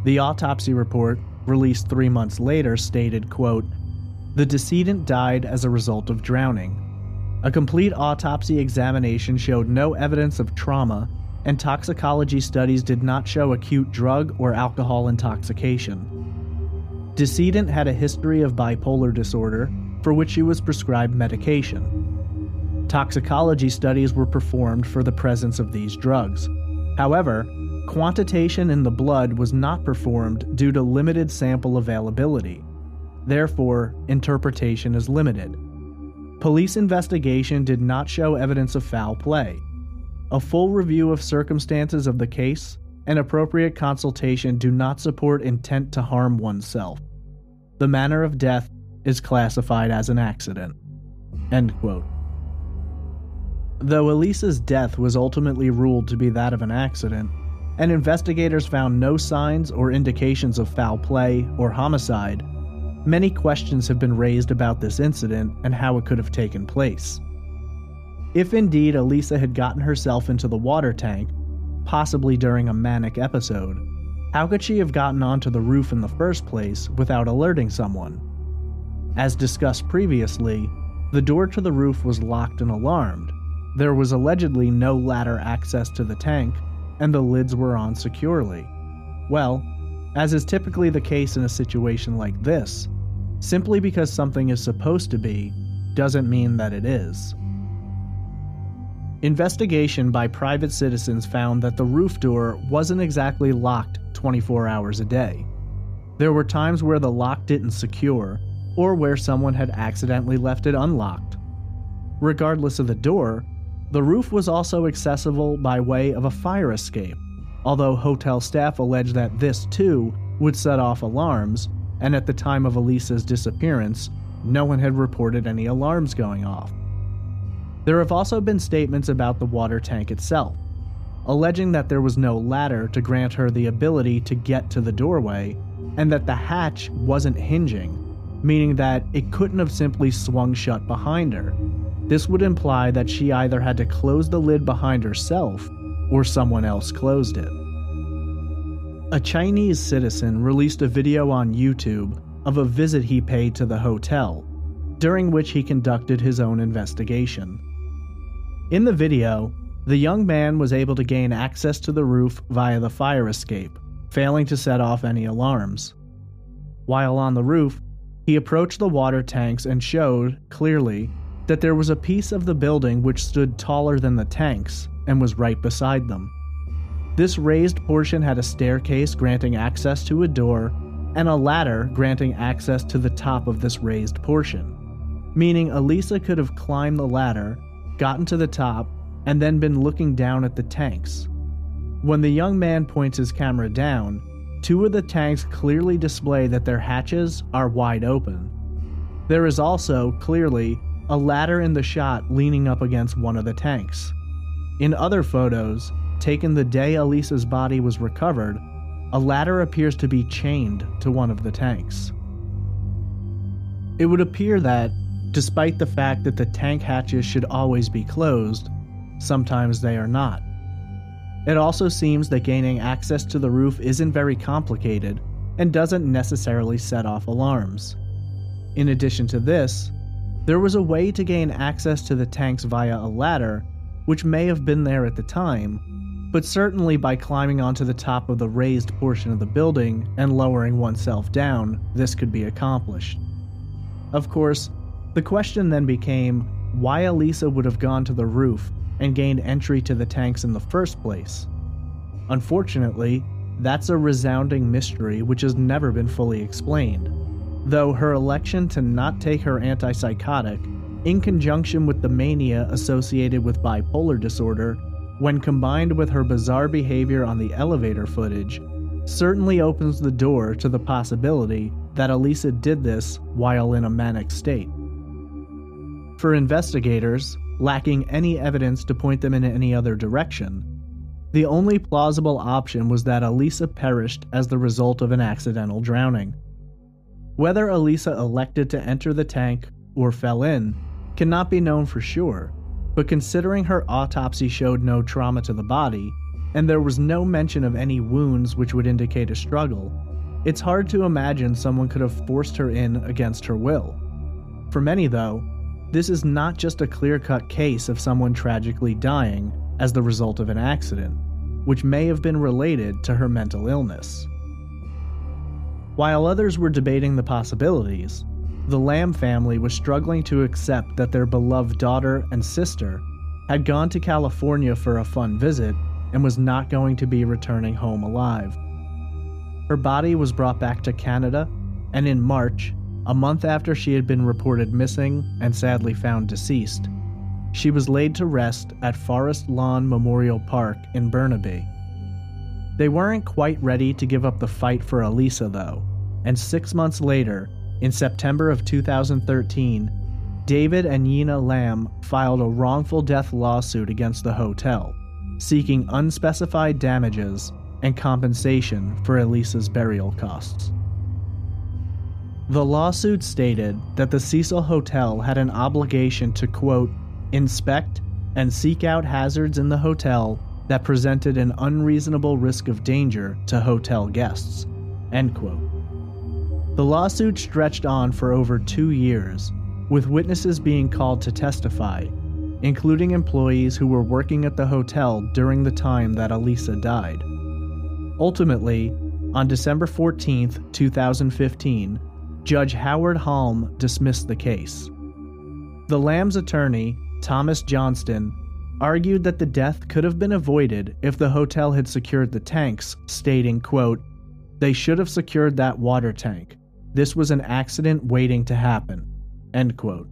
The autopsy report, released 3 months later, stated, quote, "The decedent died as a result of drowning. A complete autopsy examination showed no evidence of trauma, and toxicology studies did not show acute drug or alcohol intoxication. Decedent had a history of bipolar disorder, for which she was prescribed medication. Toxicology studies were performed for the presence of these drugs. However, quantitation in the blood was not performed due to limited sample availability. Therefore, interpretation is limited. Police investigation did not show evidence of foul play. A full review of circumstances of the case and appropriate consultation do not support intent to harm oneself. The manner of death is classified as an accident." End quote. Though Elisa's death was ultimately ruled to be that of an accident, and investigators found no signs or indications of foul play or homicide, many questions have been raised about this incident and how it could have taken place. If indeed Elisa had gotten herself into the water tank, possibly during a manic episode, how could she have gotten onto the roof in the first place without alerting someone? As discussed previously, the door to the roof was locked and alarmed. There was allegedly no ladder access to the tank, and the lids were on securely. Well, as is typically the case in a situation like this, simply because something is supposed to be, doesn't mean that it is. Investigation by private citizens found that the roof door wasn't exactly locked 24 hours a day. There were times where the lock didn't secure, or where someone had accidentally left it unlocked. Regardless of the door, the roof was also accessible by way of a fire escape, although hotel staff alleged that this too would set off alarms, and at the time of Elisa's disappearance, no one had reported any alarms going off. There have also been statements about the water tank itself, alleging that there was no ladder to grant her the ability to get to the doorway, and that the hatch wasn't hinging, meaning that it couldn't have simply swung shut behind her. This would imply that she either had to close the lid behind herself, or someone else closed it. A Chinese citizen released a video on YouTube of a visit he paid to the hotel, during which he conducted his own investigation. In the video, the young man was able to gain access to the roof via the fire escape, failing to set off any alarms. While on the roof, he approached the water tanks and showed, clearly, that there was a piece of the building which stood taller than the tanks and was right beside them. This raised portion had a staircase granting access to a door and a ladder granting access to the top of this raised portion, meaning Elisa could have climbed the ladder, gotten to the top, and then been looking down at the tanks. When the young man points his camera down, 2 of the tanks clearly display that their hatches are wide open. There is also, clearly, a ladder in the shot leaning up against one of the tanks. In other photos, taken the day Elisa's body was recovered, a ladder appears to be chained to one of the tanks. It would appear that, despite the fact that the tank hatches should always be closed, sometimes they are not. It also seems that gaining access to the roof isn't very complicated and doesn't necessarily set off alarms. In addition to this, there was a way to gain access to the tanks via a ladder, which may have been there at the time, but certainly by climbing onto the top of the raised portion of the building and lowering oneself down, this could be accomplished. Of course, the question then became why Elisa would have gone to the roof and gained entry to the tanks in the first place. Unfortunately, that's a resounding mystery which has never been fully explained, though her election to not take her antipsychotic, in conjunction with the mania associated with bipolar disorder, when combined with her bizarre behavior on the elevator footage, certainly opens the door to the possibility that Elisa did this while in a manic state. For investigators, lacking any evidence to point them in any other direction, the only plausible option was that Elisa perished as the result of an accidental drowning. Whether Elisa elected to enter the tank or fell in cannot be known for sure, but considering her autopsy showed no trauma to the body, and there was no mention of any wounds which would indicate a struggle, it's hard to imagine someone could have forced her in against her will. For many, though, this is not just a clear-cut case of someone tragically dying as the result of an accident, which may have been related to her mental illness. While others were debating the possibilities, the Lamb family was struggling to accept that their beloved daughter and sister had gone to California for a fun visit and was not going to be returning home alive. Her body was brought back to Canada, and in March, a month after she had been reported missing and sadly found deceased, she was laid to rest at Forest Lawn Memorial Park in Burnaby. They weren't quite ready to give up the fight for Elisa, though, and 6 months later, in September of 2013, David and Yina Lamb filed a wrongful death lawsuit against the hotel, seeking unspecified damages and compensation for Elisa's burial costs. The lawsuit stated that the Cecil Hotel had an obligation to, quote, inspect and seek out hazards in the hotel that presented an unreasonable risk of danger to hotel guests, end quote. The lawsuit stretched on for over 2 years, with witnesses being called to testify, including employees who were working at the hotel during the time that Elisa died. Ultimately, on December 14, 2015, Judge Howard Halm dismissed the case. The Lamb's attorney, Thomas Johnston, argued that the death could have been avoided if the hotel had secured the tanks, stating, quote, "They should have secured that water tank. This was an accident waiting to happen," end quote.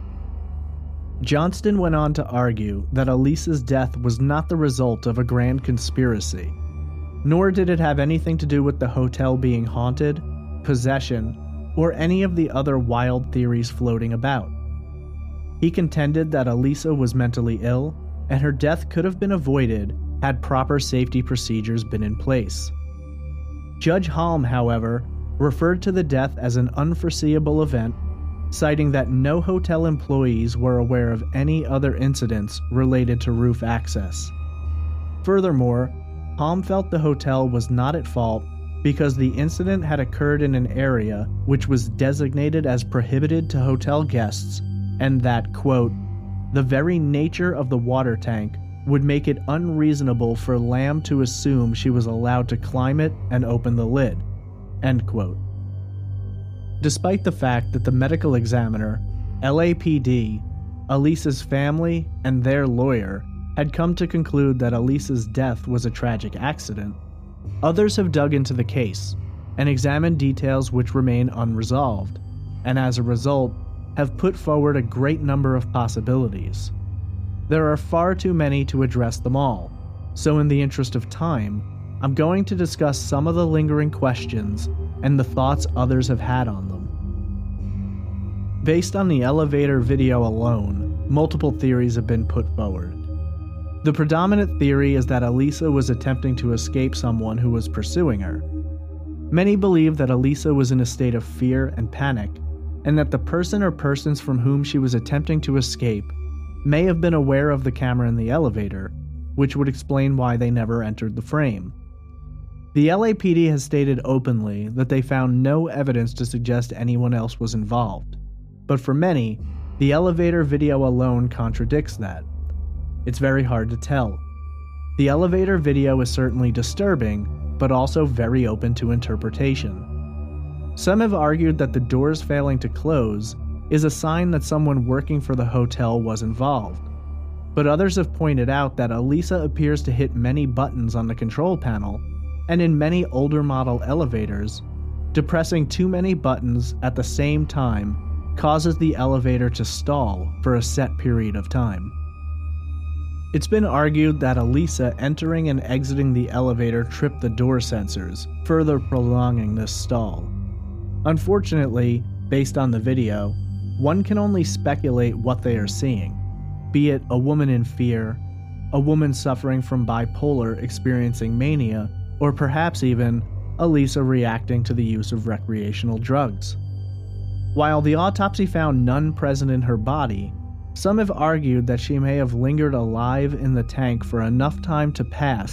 Johnston went on to argue that Elisa's death was not the result of a grand conspiracy, nor did it have anything to do with the hotel being haunted, possession, or any of the other wild theories floating about. He contended that Elisa was mentally ill, and her death could have been avoided had proper safety procedures been in place. Judge Halm, however, referred to the death as an unforeseeable event, citing that no hotel employees were aware of any other incidents related to roof access. Furthermore, Halm felt the hotel was not at fault because the incident had occurred in an area which was designated as prohibited to hotel guests, and that, quote, "the very nature of the water tank would make it unreasonable for Lamb to assume she was allowed to climb it and open the lid," end quote. Despite the fact that the medical examiner, LAPD, Elisa's family, and their lawyer had come to conclude that Elisa's death was a tragic accident, others have dug into the case and examined details which remain unresolved, and as a result, have put forward a great number of possibilities. There are far too many to address them all, so in the interest of time, I'm going to discuss some of the lingering questions and the thoughts others have had on them. Based on the elevator video alone, multiple theories have been put forward. The predominant theory is that Elisa was attempting to escape someone who was pursuing her. Many believe that Elisa was in a state of fear and panic, and that the person or persons from whom she was attempting to escape may have been aware of the camera in the elevator, which would explain why they never entered the frame. The LAPD has stated openly that they found no evidence to suggest anyone else was involved, but for many, the elevator video alone contradicts that. It's very hard to tell. The elevator video is certainly disturbing, but also very open to interpretation. Some have argued that the doors failing to close is a sign that someone working for the hotel was involved, but others have pointed out that Elisa appears to hit many buttons on the control panel, and in many older model elevators, depressing too many buttons at the same time causes the elevator to stall for a set period of time. It's been argued that Elisa entering and exiting the elevator tripped the door sensors, further prolonging this stall. Unfortunately, based on the video, one can only speculate what they are seeing, be it a woman in fear, a woman suffering from bipolar experiencing mania, or perhaps even Elisa reacting to the use of recreational drugs. While the autopsy found none present in her body, some have argued that she may have lingered alive in the tank for enough time to pass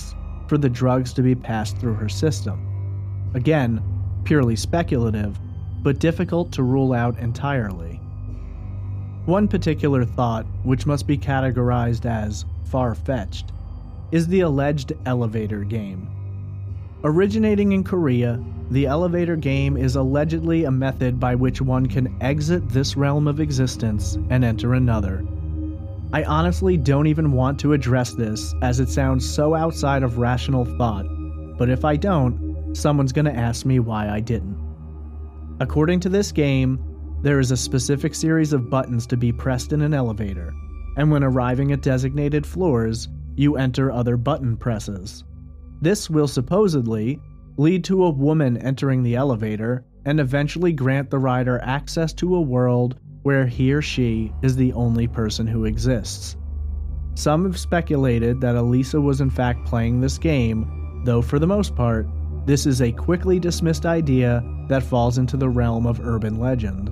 for the drugs to be passed through her system. Again, purely speculative, but difficult to rule out entirely. One particular thought, which must be categorized as far-fetched, is the alleged elevator game. Originating in Korea, the elevator game is allegedly a method by which one can exit this realm of existence and enter another. I honestly don't even want to address this, as it sounds so outside of rational thought, but if I don't, someone's gonna ask me why I didn't. According to this game, there is a specific series of buttons to be pressed in an elevator, and when arriving at designated floors, you enter other button presses. This will supposedly lead to a woman entering the elevator and eventually grant the rider access to a world where he or she is the only person who exists. Some have speculated that Elisa was in fact playing this game, though for the most part, this is a quickly dismissed idea that falls into the realm of urban legend.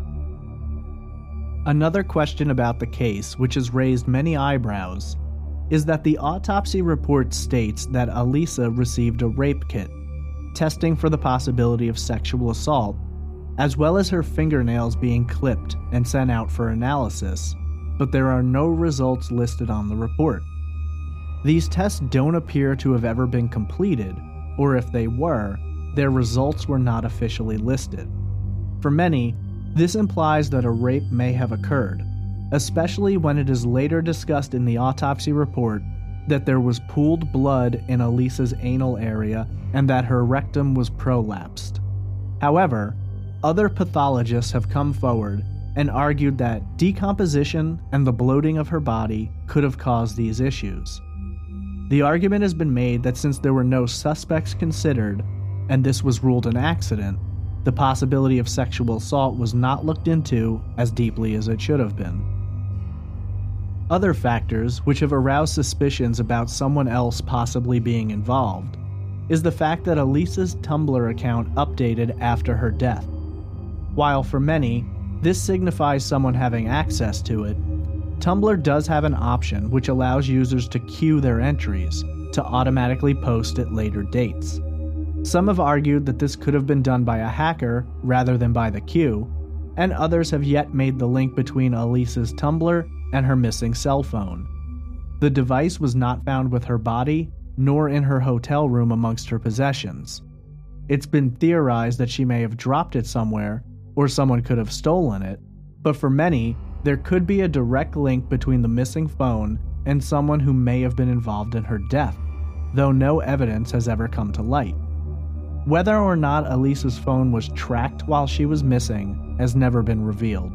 Another question about the case, which has raised many eyebrows, is that the autopsy report states that Elisa received a rape kit, testing for the possibility of sexual assault, as well as her fingernails being clipped and sent out for analysis, but there are no results listed on the report. These tests don't appear to have ever been completed, or if they were, their results were not officially listed. For many, this implies that a rape may have occurred, especially when it is later discussed in the autopsy report that there was pooled blood in Elisa's anal area and that her rectum was prolapsed. However, other pathologists have come forward and argued that decomposition and the bloating of her body could have caused these issues. The argument has been made that since there were no suspects considered, and this was ruled an accident, the possibility of sexual assault was not looked into as deeply as it should have been. Other factors which have aroused suspicions about someone else possibly being involved is the fact that Elisa's Tumblr account updated after her death. While for many, this signifies someone having access to it, Tumblr does have an option which allows users to queue their entries to automatically post at later dates. Some have argued that this could have been done by a hacker rather than by the queue, and others have yet made the link between Elisa's Tumblr and her missing cell phone. The device was not found with her body, nor in her hotel room amongst her possessions. It's been theorized that she may have dropped it somewhere, or someone could have stolen it, but for many, there could be a direct link between the missing phone and someone who may have been involved in her death, though no evidence has ever come to light. Whether or not Elisa's phone was tracked while she was missing has never been revealed.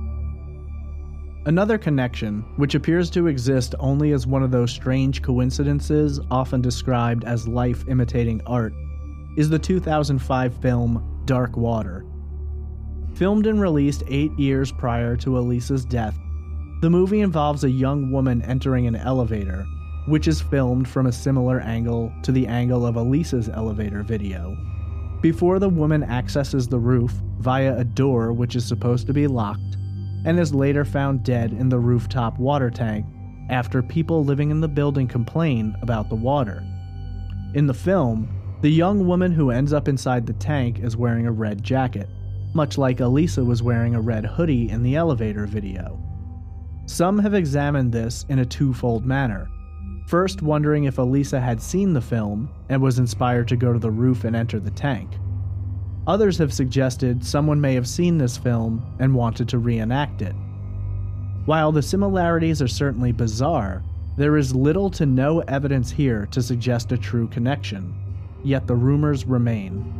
Another connection, which appears to exist only as one of those strange coincidences often described as life imitating art, is the 2005 film Dark Water. Filmed and released 8 years prior to Elisa's death, the movie involves a young woman entering an elevator, which is filmed from a similar angle to the angle of Elisa's elevator video. Before the woman accesses the roof via a door which is supposed to be locked, and is later found dead in the rooftop water tank after people living in the building complain about the water. In the film, the young woman who ends up inside the tank is wearing a red jacket, much like Elisa was wearing a red hoodie in the elevator video. Some have examined this in a twofold manner. First, wondering if Elisa had seen the film and was inspired to go to the roof and enter the tank. Others have suggested someone may have seen this film and wanted to reenact it. While the similarities are certainly bizarre, there is little to no evidence here to suggest a true connection, yet the rumors remain.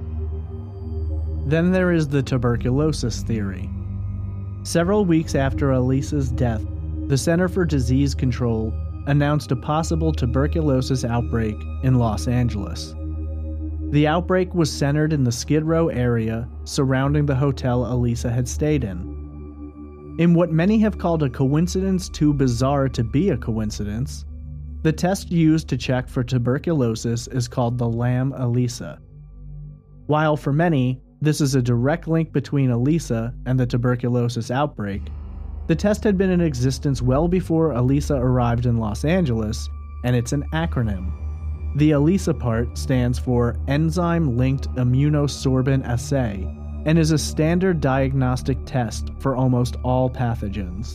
Then there is the tuberculosis theory. Several weeks after Elisa's death, the Center for Disease Control announced a possible tuberculosis outbreak in Los Angeles. The outbreak was centered in the Skid Row area surrounding the hotel Elisa had stayed in. In what many have called a coincidence too bizarre to be a coincidence, the test used to check for tuberculosis is called the Lam-Elisa. While for many, this is a direct link between Elisa and the tuberculosis outbreak, the test had been in existence well before Elisa arrived in Los Angeles, and it's an acronym. The ELISA part stands for Enzyme-Linked Immunosorbent Assay and is a standard diagnostic test for almost all pathogens.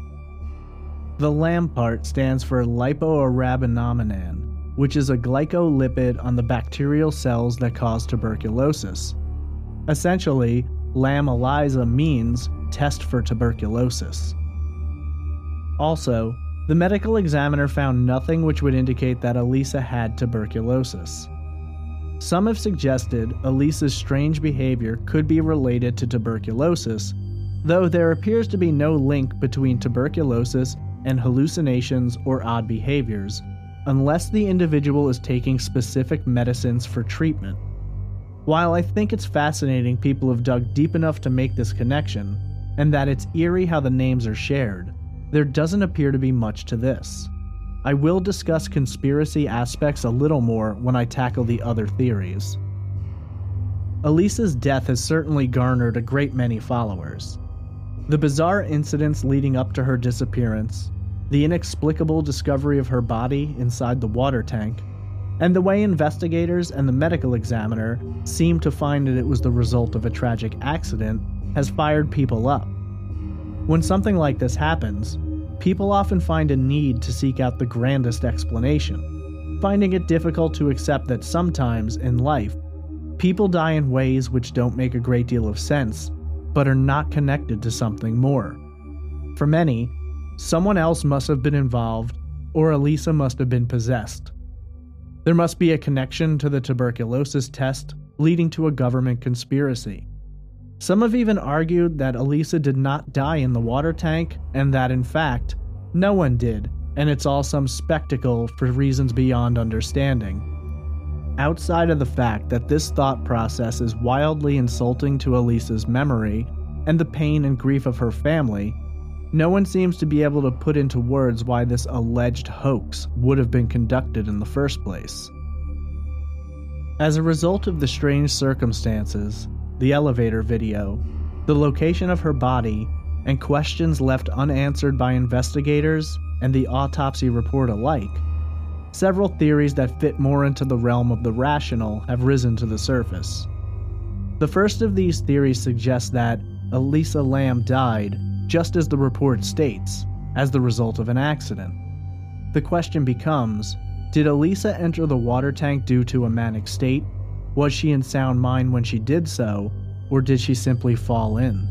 The LAM part stands for lipoarabinoamine, which is a glycolipid on the bacterial cells that cause tuberculosis. Essentially, LAM ELISA means test for tuberculosis. Also, the medical examiner found nothing which would indicate that Elisa had tuberculosis. Some have suggested Elisa's strange behavior could be related to tuberculosis, though there appears to be no link between tuberculosis and hallucinations or odd behaviors, unless the individual is taking specific medicines for treatment. While I think it's fascinating people have dug deep enough to make this connection, and that it's eerie how the names are shared, there doesn't appear to be much to this. I will discuss conspiracy aspects a little more when I tackle the other theories. Elisa's death has certainly garnered a great many followers. The bizarre incidents leading up to her disappearance, the inexplicable discovery of her body inside the water tank, and the way investigators and the medical examiner seem to find that it was the result of a tragic accident has fired people up. When something like this happens, people often find a need to seek out the grandest explanation, finding it difficult to accept that sometimes in life, people die in ways which don't make a great deal of sense, but are not connected to something more. For many, someone else must have been involved, or Elisa must have been possessed. There must be a connection to the tuberculosis test leading to a government conspiracy. Some have even argued that Elisa did not die in the water tank, and that in fact, no one did, and it's all some spectacle for reasons beyond understanding. Outside of the fact that this thought process is wildly insulting to Elisa's memory and the pain and grief of her family, no one seems to be able to put into words why this alleged hoax would have been conducted in the first place. As a result of the strange circumstances, the elevator video, the location of her body, and questions left unanswered by investigators and the autopsy report alike, several theories that fit more into the realm of the rational have risen to the surface. The first of these theories suggests that Elisa Lam died, just as the report states, as the result of an accident. The question becomes, did Elisa enter the water tank due to a manic state? Was she in sound mind when she did so, or did she simply fall in?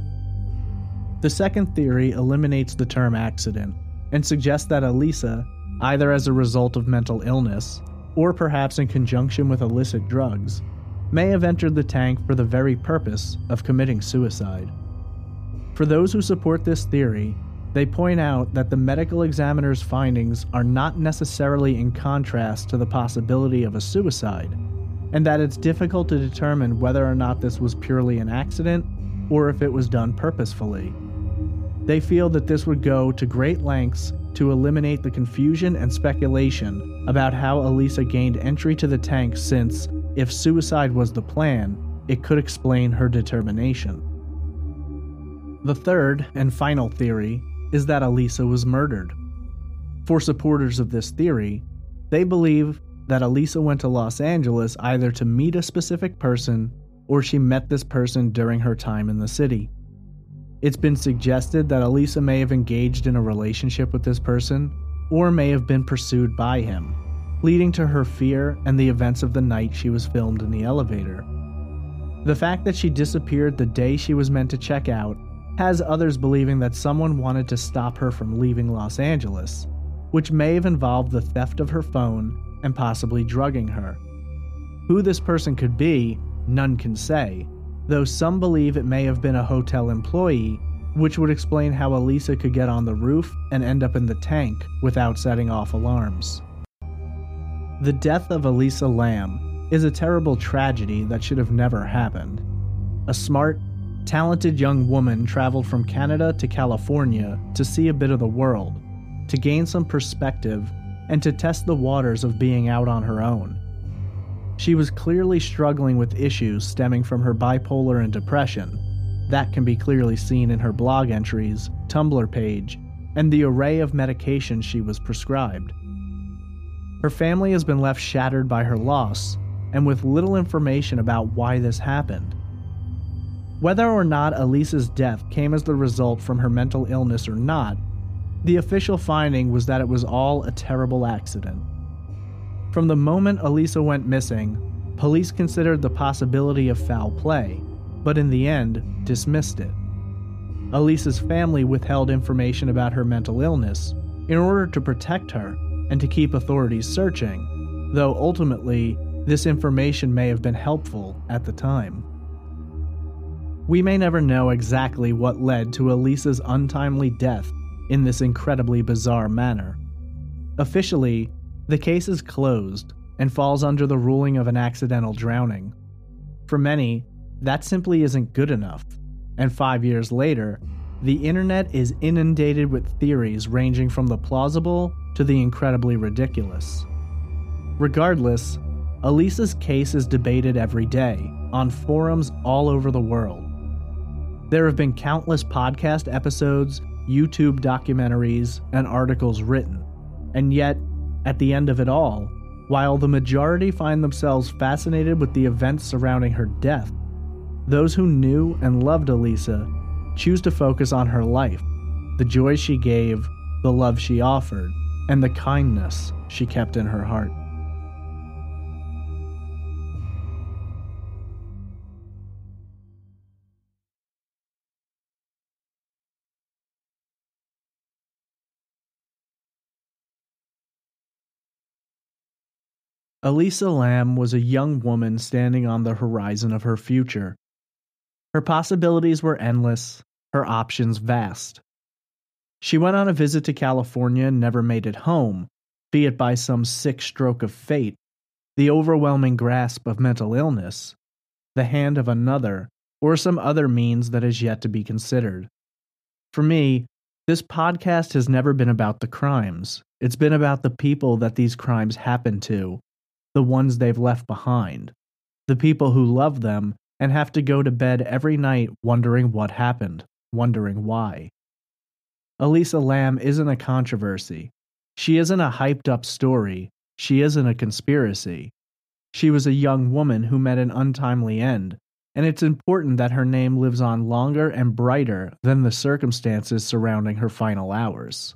The second theory eliminates the term accident and suggests that Elisa, either as a result of mental illness, or perhaps in conjunction with illicit drugs, may have entered the tank for the very purpose of committing suicide. For those who support this theory, they point out that the medical examiner's findings are not necessarily in contrast to the possibility of a suicide, and that it's difficult to determine whether or not this was purely an accident or if it was done purposefully. They feel that this would go to great lengths to eliminate the confusion and speculation about how Elisa gained entry to the tank, since, if suicide was the plan, it could explain her determination. The third and final theory is that Elisa was murdered. For supporters of this theory, they believe that Elisa went to Los Angeles either to meet a specific person or she met this person during her time in the city. It's been suggested that Elisa may have engaged in a relationship with this person or may have been pursued by him, leading to her fear and the events of the night she was filmed in the elevator. The fact that she disappeared the day she was meant to check out has others believing that someone wanted to stop her from leaving Los Angeles, which may have involved the theft of her phone and possibly drugging her. Who this person could be, none can say, though some believe it may have been a hotel employee, which would explain how Elisa could get on the roof and end up in the tank without setting off alarms. The death of Elisa Lam is a terrible tragedy that should have never happened. A smart, talented young woman traveled from Canada to California to see a bit of the world, to gain some perspective, and to test the waters of being out on her own. She was clearly struggling with issues stemming from her bipolar and depression. That can be clearly seen in her blog entries, Tumblr page, and the array of medications she was prescribed. Her family has been left shattered by her loss, and with little information about why this happened. Whether or not Elisa's death came as the result from her mental illness or not, the official finding was that it was all a terrible accident. From the moment Elisa went missing, police considered the possibility of foul play, but in the end, dismissed it. Elisa's family withheld information about her mental illness in order to protect her and to keep authorities searching, though ultimately, this information may have been helpful at the time. We may never know exactly what led to Elisa's untimely death in this incredibly bizarre manner. Officially, the case is closed and falls under the ruling of an accidental drowning. For many, that simply isn't good enough, and 5 years later, the internet is inundated with theories ranging from the plausible to the incredibly ridiculous. Regardless, Elisa's case is debated every day on forums all over the world. There have been countless podcast episodes, YouTube documentaries, and articles written, and yet, at the end of it all, while the majority find themselves fascinated with the events surrounding her death, those who knew and loved Elisa choose to focus on her life, the joy she gave, the love she offered, and the kindness she kept in her heart. Elisa Lam was a young woman standing on the horizon of her future. Her possibilities were endless, her options vast. She went on a visit to California and never made it home, be it by some sick stroke of fate, the overwhelming grasp of mental illness, the hand of another, or some other means that is yet to be considered. For me, this podcast has never been about the crimes. It's been about the people that these crimes happen to, the ones they've left behind, the people who love them and have to go to bed every night wondering what happened, wondering why. Elisa Lam isn't a controversy. She isn't a hyped-up story. She isn't a conspiracy. She was a young woman who met an untimely end, and it's important that her name lives on longer and brighter than the circumstances surrounding her final hours.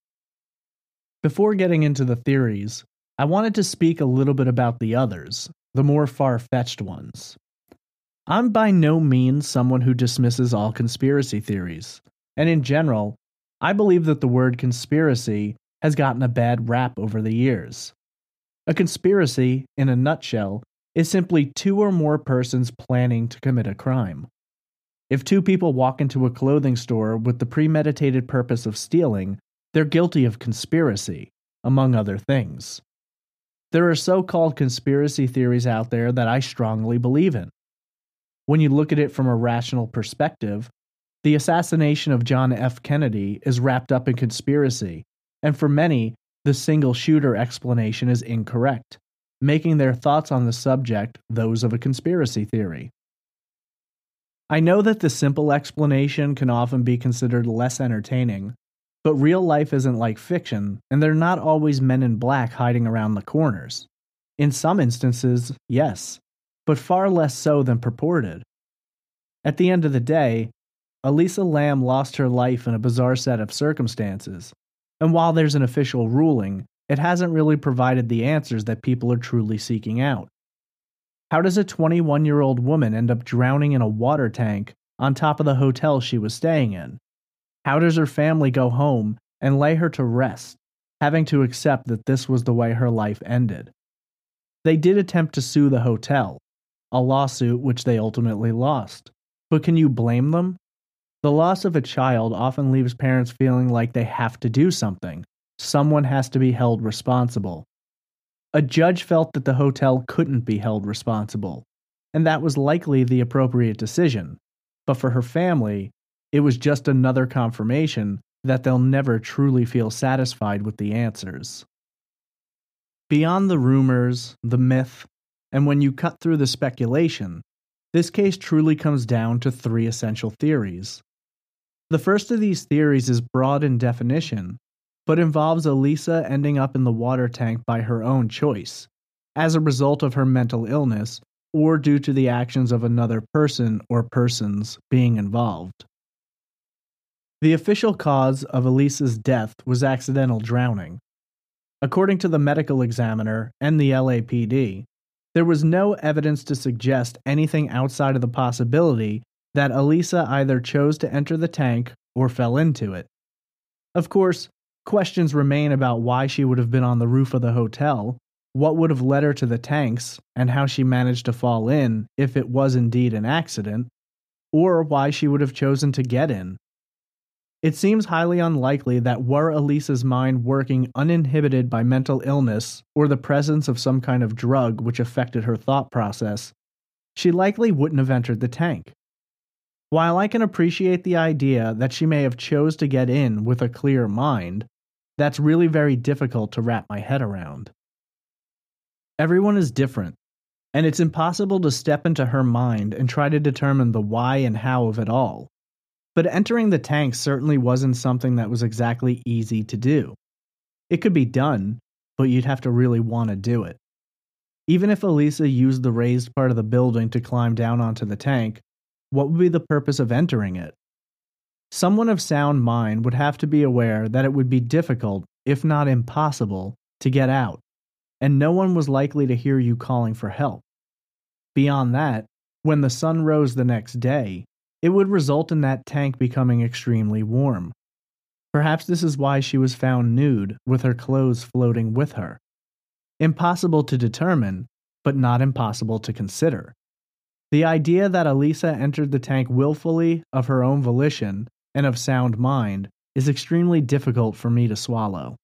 Before getting into the theories, I wanted to speak a little bit about the others, the more far-fetched ones. I'm by no means someone who dismisses all conspiracy theories, and in general, I believe that the word conspiracy has gotten a bad rap over the years. A conspiracy, in a nutshell, is simply two or more persons planning to commit a crime. If two people walk into a clothing store with the premeditated purpose of stealing, they're guilty of conspiracy, among other things. There are so-called conspiracy theories out there that I strongly believe in. When you look at it from a rational perspective, the assassination of John F. Kennedy is wrapped up in conspiracy, and for many, the single-shooter explanation is incorrect, making their thoughts on the subject those of a conspiracy theory. I know that the simple explanation can often be considered less entertaining, but real life isn't like fiction, and they're not always men in black hiding around the corners. In some instances, yes, but far less so than purported. At the end of the day, Elisa Lam lost her life in a bizarre set of circumstances, and while there's an official ruling, it hasn't really provided the answers that people are truly seeking out. How does a 21-year-old woman end up drowning in a water tank on top of the hotel she was staying in? How does her family go home and lay her to rest, having to accept that this was the way her life ended? They did attempt to sue the hotel, a lawsuit which they ultimately lost. But can you blame them? The loss of a child often leaves parents feeling like they have to do something. Someone has to be held responsible. A judge felt that the hotel couldn't be held responsible, and that was likely the appropriate decision. But for her family, it was just another confirmation that they'll never truly feel satisfied with the answers. Beyond the rumors, the myth, and when you cut through the speculation, this case truly comes down to three essential theories. The first of these theories is broad in definition, but involves Elisa ending up in the water tank by her own choice, as a result of her mental illness or due to the actions of another person or persons being involved. The official cause of Elisa's death was accidental drowning. According to the medical examiner and the LAPD, there was no evidence to suggest anything outside of the possibility that Elisa either chose to enter the tank or fell into it. Of course, questions remain about why she would have been on the roof of the hotel, what would have led her to the tanks, and how she managed to fall in if it was indeed an accident, or why she would have chosen to get in. It seems highly unlikely that were Elisa's mind working uninhibited by mental illness or the presence of some kind of drug which affected her thought process, she likely wouldn't have entered the tank. While I can appreciate the idea that she may have chose to get in with a clear mind, that's really very difficult to wrap my head around. Everyone is different, and it's impossible to step into her mind and try to determine the why and how of it all. But entering the tank certainly wasn't something that was exactly easy to do. It could be done, but you'd have to really want to do it. Even if Elisa used the raised part of the building to climb down onto the tank, what would be the purpose of entering it? Someone of sound mind would have to be aware that it would be difficult, if not impossible, to get out, and no one was likely to hear you calling for help. Beyond that, when the sun rose the next day, it would result in that tank becoming extremely warm. Perhaps this is why she was found nude, with her clothes floating with her. Impossible to determine, but not impossible to consider. The idea that Elisa entered the tank willfully, of her own volition, and of sound mind, is extremely difficult for me to swallow.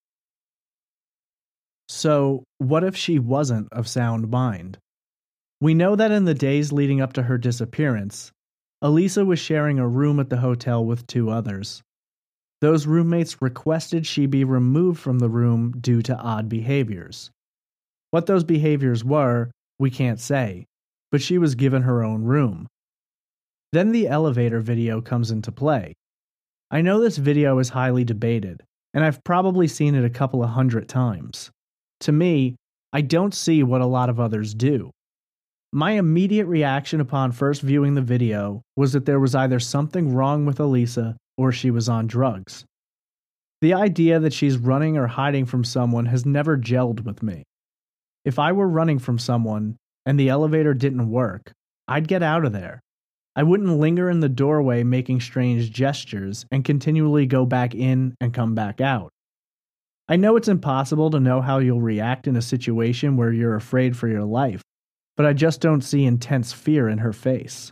So, what if she wasn't of sound mind? We know that in the days leading up to her disappearance, Elisa was sharing a room at the hotel with 2 others. Those roommates requested she be removed from the room due to odd behaviors. What those behaviors were, we can't say, but she was given her own room. Then the elevator video comes into play. I know this video is highly debated, and I've probably seen it a couple of 100 times. To me, I don't see what a lot of others do. My immediate reaction upon first viewing the video was that there was either something wrong with Elisa or she was on drugs. The idea that she's running or hiding from someone has never gelled with me. If I were running from someone and the elevator didn't work, I'd get out of there. I wouldn't linger in the doorway making strange gestures and continually go back in and come back out. I know it's impossible to know how you'll react in a situation where you're afraid for your life, but I just don't see intense fear in her face.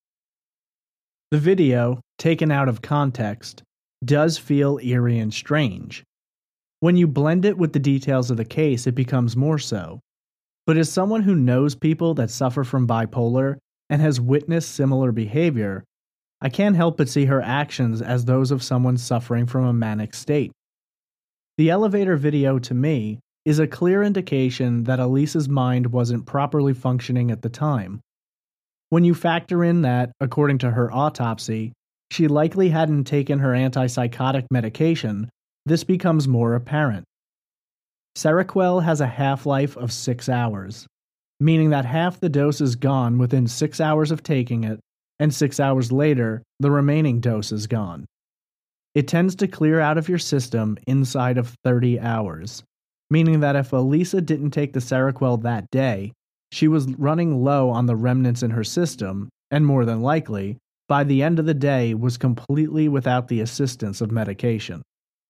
The video, taken out of context, does feel eerie and strange. When you blend it with the details of the case, it becomes more so. But as someone who knows people that suffer from bipolar and has witnessed similar behavior, I can't help but see her actions as those of someone suffering from a manic state. The elevator video, to me, is a clear indication that Elisa's mind wasn't properly functioning at the time. When you factor in that, according to her autopsy, she likely hadn't taken her antipsychotic medication, this becomes more apparent. Seroquel has a half-life of 6 hours, meaning that half the dose is gone within 6 hours of taking it, and 6 hours later, the remaining dose is gone. It tends to clear out of your system inside of 30 hours. Meaning that if Elisa didn't take the Seroquel that day, she was running low on the remnants in her system, and more than likely, by the end of the day, was completely without the assistance of medication.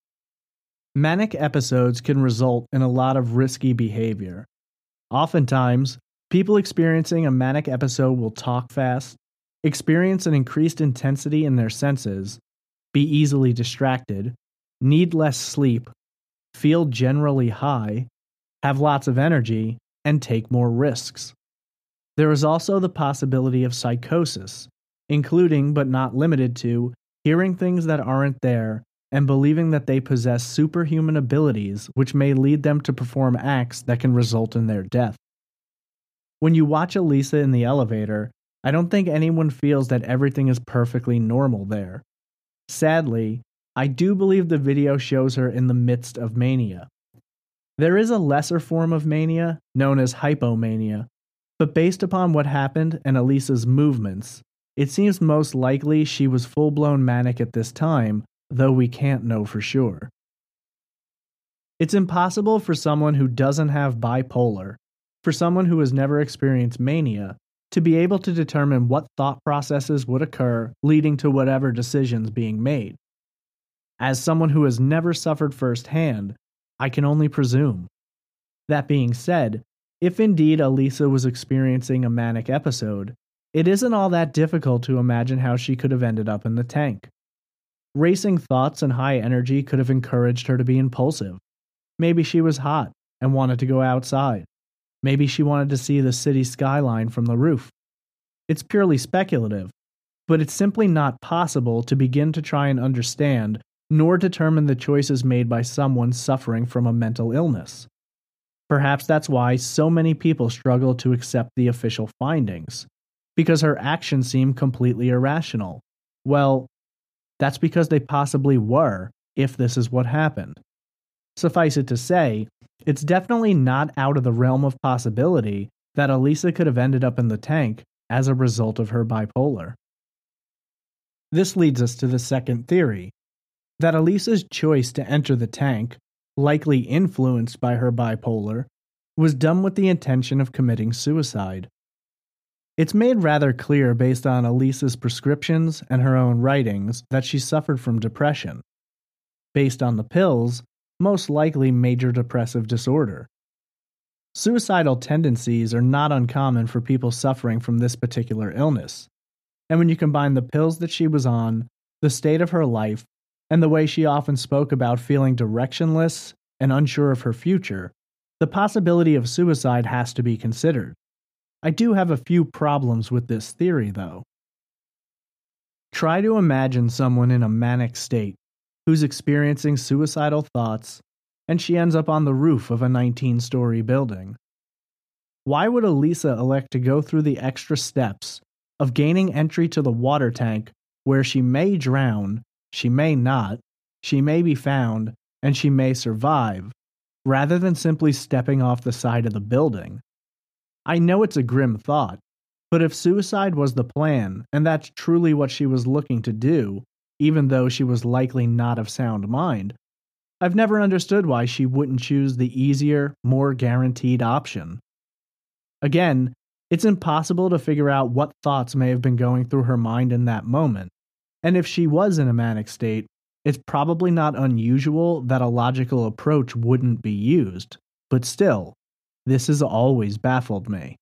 Manic episodes can result in a lot of risky behavior. Oftentimes, people experiencing a manic episode will talk fast, experience an increased intensity in their senses, be easily distracted, need less sleep, feel generally high, have lots of energy, and take more risks. There is also the possibility of psychosis, including but not limited to hearing things that aren't there and believing that they possess superhuman abilities which may lead them to perform acts that can result in their death. When you watch Elisa in the elevator, I don't think anyone feels that everything is perfectly normal there. Sadly, I do believe the video shows her in the midst of mania. There is a lesser form of mania, known as hypomania, but based upon what happened and Elisa's movements, it seems most likely she was full-blown manic at this time, though we can't know for sure. It's impossible for someone who doesn't have bipolar, for someone who has never experienced mania, to be able to determine what thought processes would occur leading to whatever decisions being made. As someone who has never suffered firsthand, I can only presume. That being said, if indeed Elisa was experiencing a manic episode, it isn't all that difficult to imagine how she could have ended up in the tank. Racing thoughts and high energy could have encouraged her to be impulsive. Maybe she was hot and wanted to go outside. Maybe she wanted to see the city skyline from the roof. It's purely speculative, but it's simply not possible to begin to try and understand nor determine the choices made by someone suffering from a mental illness. Perhaps that's why so many people struggle to accept the official findings, because her actions seem completely irrational. Well, that's because they possibly were, if this is what happened. Suffice it to say, it's definitely not out of the realm of possibility that Elisa could have ended up in the tank as a result of her bipolar. This leads us to the second theory, that Elisa's choice to enter the tank, likely influenced by her bipolar, was done with the intention of committing suicide. It's made rather clear based on Elisa's prescriptions and her own writings that she suffered from depression. Based on the pills, most likely major depressive disorder. Suicidal tendencies are not uncommon for people suffering from this particular illness, and when you combine the pills that she was on, the state of her life, and the way she often spoke about feeling directionless and unsure of her future, the possibility of suicide has to be considered. I do have a few problems with this theory, though. Try to imagine someone in a manic state who's experiencing suicidal thoughts, and she ends up on the roof of a 19-story building. Why would Elisa elect to go through the extra steps of gaining entry to the water tank where she may drown, she may not, she may be found, and she may survive, rather than simply stepping off the side of the building? I know it's a grim thought, but if suicide was the plan, and that's truly what she was looking to do, even though she was likely not of sound mind, I've never understood why she wouldn't choose the easier, more guaranteed option. Again, it's impossible to figure out what thoughts may have been going through her mind in that moment, and if she was in a manic state, it's probably not unusual that a logical approach wouldn't be used, but still, this has always baffled me.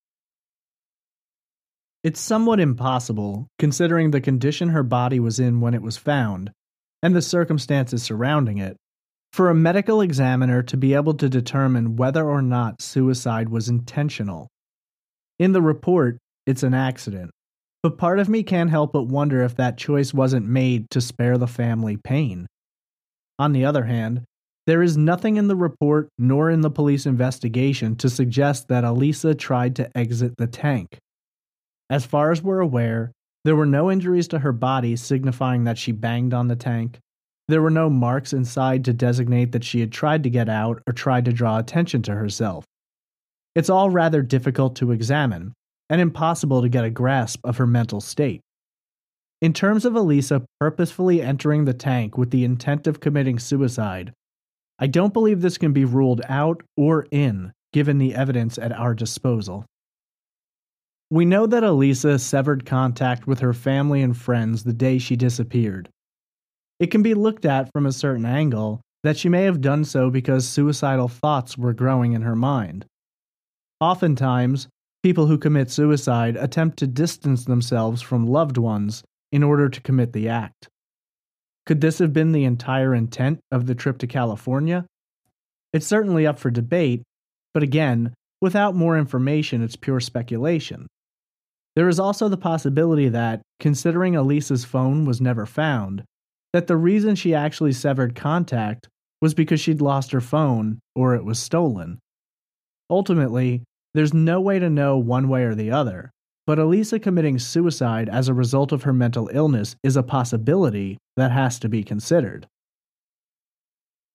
It's somewhat impossible, considering the condition her body was in when it was found, and the circumstances surrounding it, for a medical examiner to be able to determine whether or not suicide was intentional. In the report, it's an accident, but part of me can't help but wonder if that choice wasn't made to spare the family pain. On the other hand, there is nothing in the report nor in the police investigation to suggest that Elisa tried to exit the tank. As far as we're aware, there were no injuries to her body signifying that she banged on the tank. There were no marks inside to designate that she had tried to get out or tried to draw attention to herself. It's all rather difficult to examine, and impossible to get a grasp of her mental state. In terms of Elisa purposefully entering the tank with the intent of committing suicide, I don't believe this can be ruled out or in, given the evidence at our disposal. We know that Elisa severed contact with her family and friends the day she disappeared. It can be looked at from a certain angle that she may have done so because suicidal thoughts were growing in her mind. Oftentimes, people who commit suicide attempt to distance themselves from loved ones in order to commit the act. Could this have been the entire intent of the trip to California? It's certainly up for debate, but again, without more information, it's pure speculation. There is also the possibility that, considering Elisa's phone was never found, that the reason she actually severed contact was because she'd lost her phone or it was stolen. Ultimately, there's no way to know one way or the other, but Elisa committing suicide as a result of her mental illness is a possibility that has to be considered.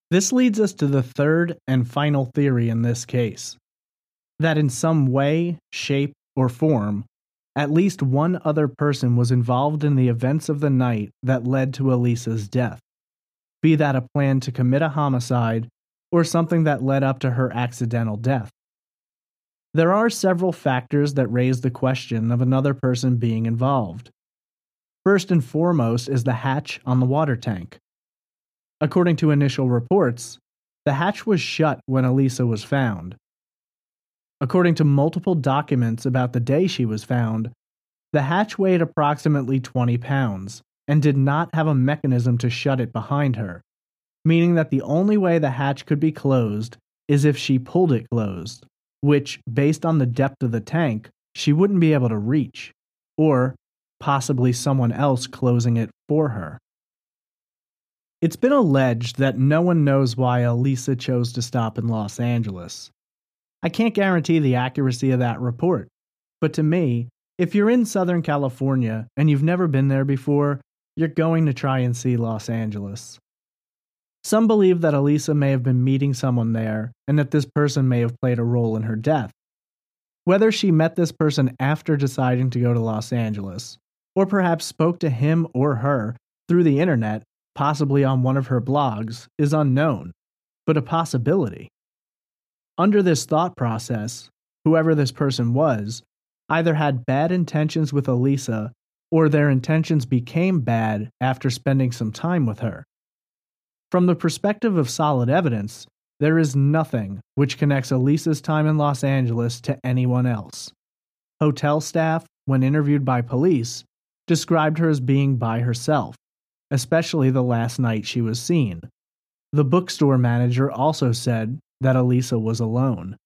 This leads us to the third and final theory in this case, that in some way, shape, or form, at least one other person was involved in the events of the night that led to Elisa's death, be that a plan to commit a homicide or something that led up to her accidental death. There are several factors that raise the question of another person being involved. First and foremost is the hatch on the water tank. According to initial reports, the hatch was shut when Elisa was found. According to multiple documents about the day she was found, the hatch weighed approximately 20 pounds and did not have a mechanism to shut it behind her, meaning that the only way the hatch could be closed is if she pulled it closed, which, based on the depth of the tank, she wouldn't be able to reach, or possibly someone else closing it for her. It's been alleged that no one knows why Elisa chose to stop in Los Angeles. I can't guarantee the accuracy of that report, but to me, if you're in Southern California and you've never been there before, you're going to try and see Los Angeles. Some believe that Elisa may have been meeting someone there and that this person may have played a role in her death. Whether she met this person after deciding to go to Los Angeles, or perhaps spoke to him or her through the internet, possibly on one of her blogs, is unknown, but a possibility. Under this thought process, whoever this person was either had bad intentions with Elisa, or their intentions became bad after spending some time with her. From the perspective of solid evidence, there is nothing which connects Elisa's time in Los Angeles to anyone else. Hotel staff, when interviewed by police, described her as being by herself, especially the last night she was seen. The bookstore manager also said that Elisa was alone.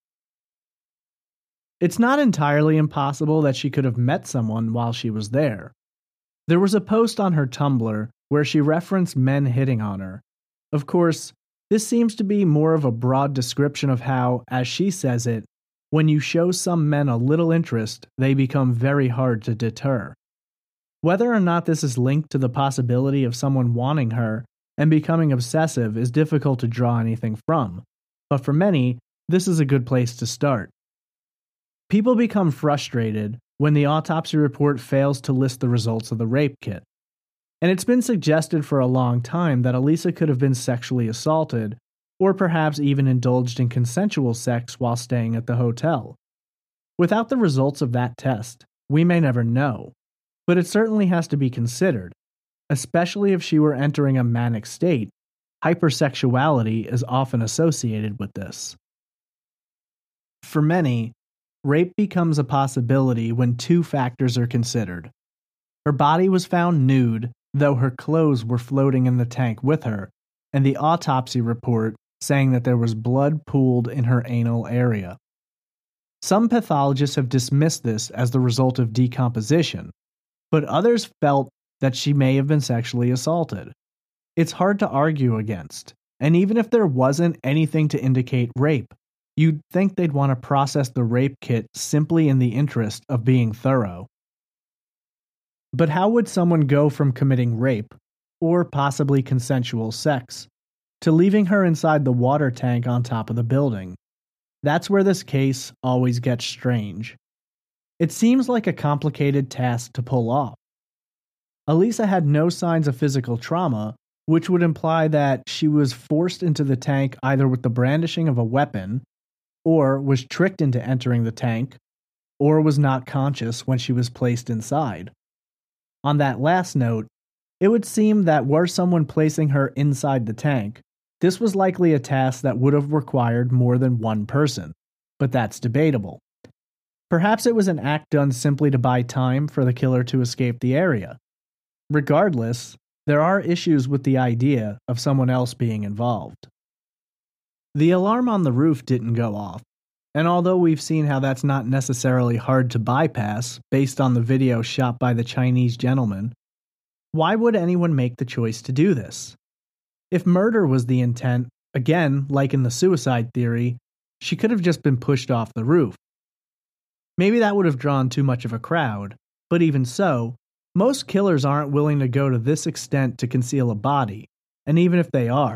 It's not entirely impossible that she could have met someone while she was there. There was a post on her Tumblr where she referenced men hitting on her. Of course, this seems to be more of a broad description of how, as she says it, when you show some men a little interest, they become very hard to deter. Whether or not this is linked to the possibility of someone wanting her and becoming obsessive is difficult to draw anything from, but for many, this is a good place to start. People become frustrated when the autopsy report fails to list the results of the rape kit. And it's been suggested for a long time that Elisa could have been sexually assaulted, or perhaps even indulged in consensual sex while staying at the hotel. Without the results of that test, we may never know, but it certainly has to be considered, especially if she were entering a manic state. Hypersexuality is often associated with this. For many, rape becomes a possibility when two factors are considered. Her body was found nude, though her clothes were floating in the tank with her, and the autopsy report saying that there was blood pooled in her anal area. Some pathologists have dismissed this as the result of decomposition, but others felt that she may have been sexually assaulted. It's hard to argue against, and even if there wasn't anything to indicate rape, you'd think they'd want to process the rape kit simply in the interest of being thorough. But how would someone go from committing rape, or possibly consensual sex, to leaving her inside the water tank on top of the building? That's where this case always gets strange. It seems like a complicated task to pull off. Elisa had no signs of physical trauma, which would imply that she was forced into the tank either with the brandishing of a weapon, or was tricked into entering the tank, or was not conscious when she was placed inside. On that last note, it would seem that were someone placing her inside the tank, this was likely a task that would have required more than one person, but that's debatable. Perhaps it was an act done simply to buy time for the killer to escape the area. Regardless, there are issues with the idea of someone else being involved. The alarm on the roof didn't go off, and although we've seen how that's not necessarily hard to bypass based on the video shot by the Chinese gentleman, why would anyone make the choice to do this? If murder was the intent, again, like in the suicide theory, she could have just been pushed off the roof. Maybe that would have drawn too much of a crowd, but even so, most killers aren't willing to go to this extent to conceal a body, and even if they are,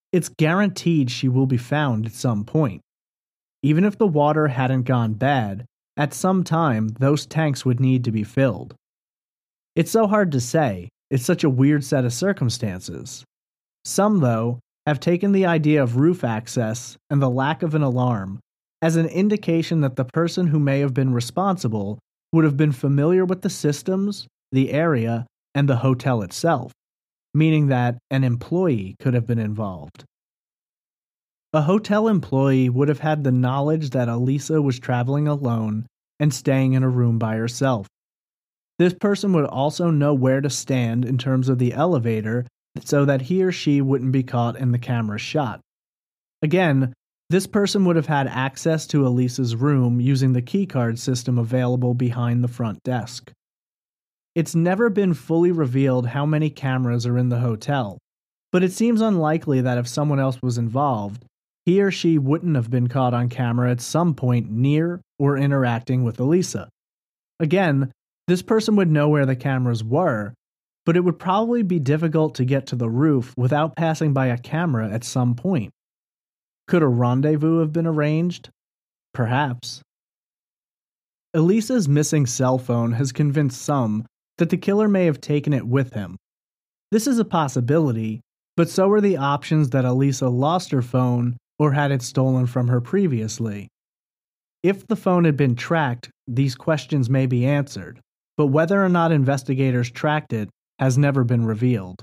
it's guaranteed she will be found at some point. Even if the water hadn't gone bad, at some time those tanks would need to be filled. It's so hard to say, it's such a weird set of circumstances. Some, though, have taken the idea of roof access and the lack of an alarm as an indication that the person who may have been responsible would have been familiar with the systems, the area, and the hotel itself, meaning that an employee could have been involved. A hotel employee would have had the knowledge that Elisa was traveling alone and staying in a room by herself. This person would also know where to stand in terms of the elevator so that he or she wouldn't be caught in the camera shot. Again, this person would have had access to Elisa's room using the keycard system available behind the front desk. It's never been fully revealed how many cameras are in the hotel, but it seems unlikely that if someone else was involved, he or she wouldn't have been caught on camera at some point near or interacting with Elisa. Again, this person would know where the cameras were, but it would probably be difficult to get to the roof without passing by a camera at some point. Could a rendezvous have been arranged? Perhaps. Elisa's missing cell phone has convinced some that the killer may have taken it with him. This is a possibility, but so are the options that Elisa lost her phone or had it stolen from her previously. If the phone had been tracked, these questions may be answered, but whether or not investigators tracked it has never been revealed.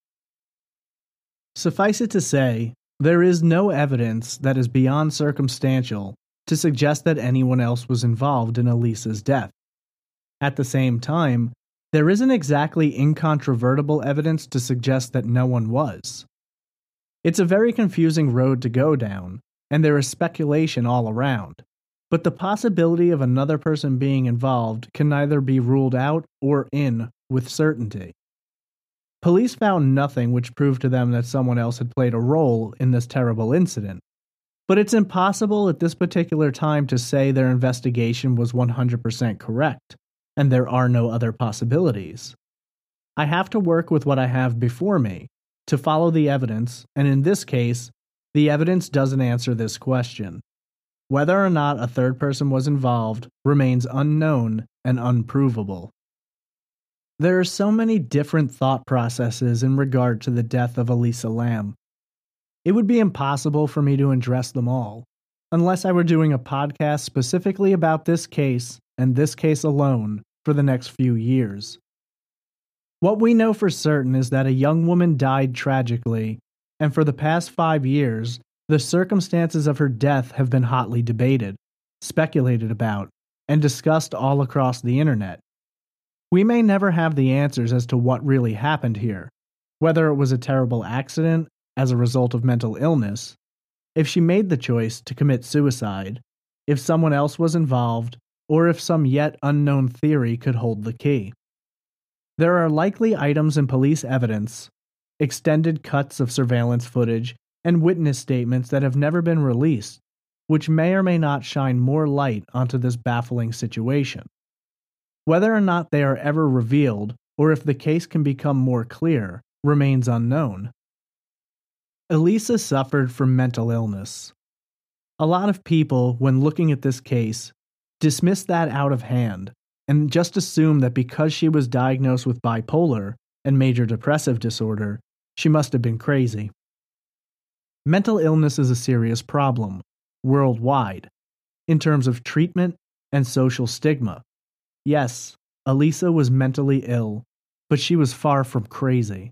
Suffice it to say, there is no evidence that is beyond circumstantial to suggest that anyone else was involved in Elisa's death. At the same time, there isn't exactly incontrovertible evidence to suggest that no one was. It's a very confusing road to go down, and there is speculation all around, but the possibility of another person being involved can neither be ruled out or in with certainty. Police found nothing which proved to them that someone else had played a role in this terrible incident, but it's impossible at this particular time to say their investigation was 100% correct, and there are no other possibilities. I have to work with what I have before me, to follow the evidence, and in this case, the evidence doesn't answer this question. Whether or not a third person was involved remains unknown and unprovable. There are so many different thought processes in regard to the death of Elisa Lam. It would be impossible for me to address them all, unless I were doing a podcast specifically about this case and this case alone for the next few years. What we know for certain is that a young woman died tragically, and for the past 5 years, the circumstances of her death have been hotly debated, speculated about, and discussed all across the internet. We may never have the answers as to what really happened here, whether it was a terrible accident as a result of mental illness, if she made the choice to commit suicide, if someone else was involved, or if some yet unknown theory could hold the key. There are likely items in police evidence, extended cuts of surveillance footage, and witness statements that have never been released, which may or may not shine more light onto this baffling situation. Whether or not they are ever revealed, or if the case can become more clear, remains unknown. Elisa suffered from mental illness. A lot of people, when looking at this case, dismiss that out of hand, and just assume that because she was diagnosed with bipolar and major depressive disorder, she must have been crazy. Mental illness is a serious problem, worldwide, in terms of treatment and social stigma. Yes, Elisa was mentally ill, but she was far from crazy.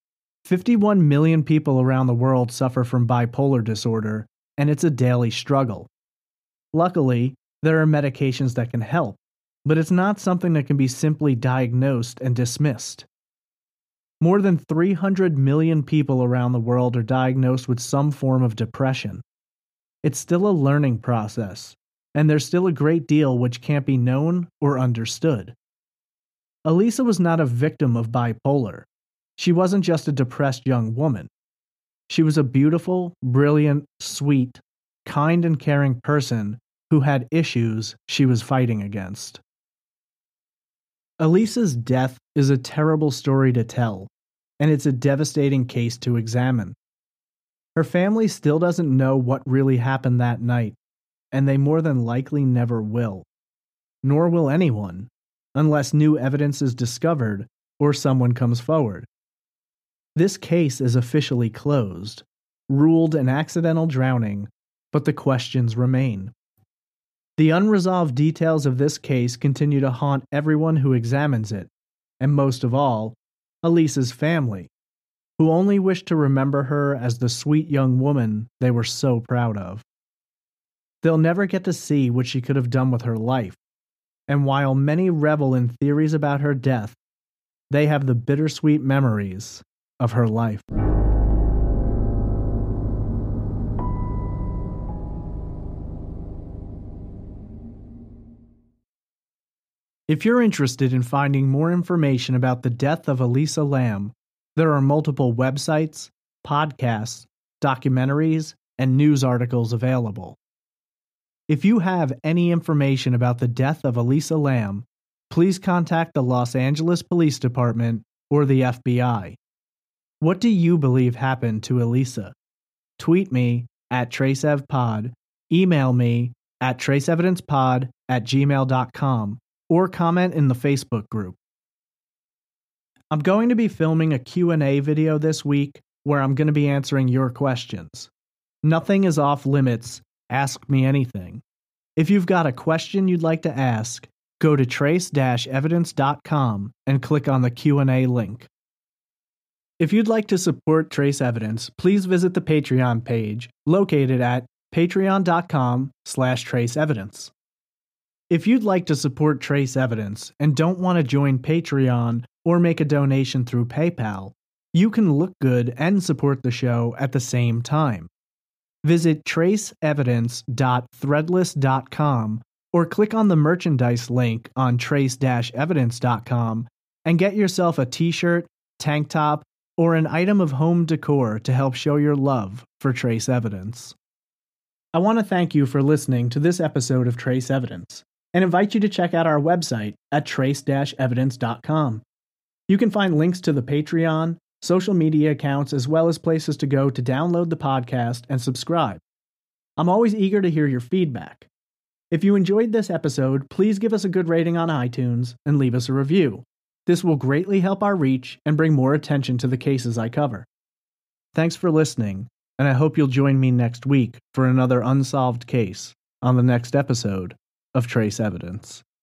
51 million people around the world suffer from bipolar disorder, and it's a daily struggle. Luckily, there are medications that can help, but it's not something that can be simply diagnosed and dismissed. More than 300 million people around the world are diagnosed with some form of depression. It's still a learning process, and there's still a great deal which can't be known or understood. Elisa was not a victim of bipolar. She wasn't just a depressed young woman. She was a beautiful, brilliant, sweet, kind and caring person who had issues she was fighting against. Elisa's death is a terrible story to tell, and it's a devastating case to examine. Her family still doesn't know what really happened that night, and they more than likely never will. Nor will anyone, unless new evidence is discovered or someone comes forward. This case is officially closed, ruled an accidental drowning, but the questions remain. The unresolved details of this case continue to haunt everyone who examines it, and most of all, Elisa's family, who only wish to remember her as the sweet young woman they were so proud of. They'll never get to see what she could have done with her life, and while many revel in theories about her death, they have the bittersweet memories of her life. If you're interested in finding more information about the death of Elisa Lam, there are multiple websites, podcasts, documentaries, and news articles available. If you have any information about the death of Elisa Lam, please contact the Los Angeles Police Department or the FBI. What do you believe happened to Elisa? Tweet me at TraceEvPod, email me at traceevidencepod@gmail.com, or comment in the Facebook group. I'm going to be filming a Q&A video this week where I'm going to be answering your questions. Nothing is off limits. Ask me anything. If you've got a question you'd like to ask, go to trace-evidence.com and click on the Q&A link. If you'd like to support Trace Evidence, please visit the Patreon page located at patreon.com/traceevidence. If you'd like to support Trace Evidence and don't want to join Patreon or make a donation through PayPal, you can look good and support the show at the same time. Visit traceevidence.threadless.com or click on the merchandise link on trace-evidence.com and get yourself a t-shirt, tank top, or an item of home decor to help show your love for Trace Evidence. I want to thank you for listening to this episode of Trace Evidence and invite you to check out our website at trace-evidence.com. You can find links to the Patreon, social media accounts, as well as places to go to download the podcast and subscribe. I'm always eager to hear your feedback. If you enjoyed this episode, please give us a good rating on iTunes and leave us a review. This will greatly help our reach and bring more attention to the cases I cover. Thanks for listening, and I hope you'll join me next week for another unsolved case on the next episode of Trace Evidence.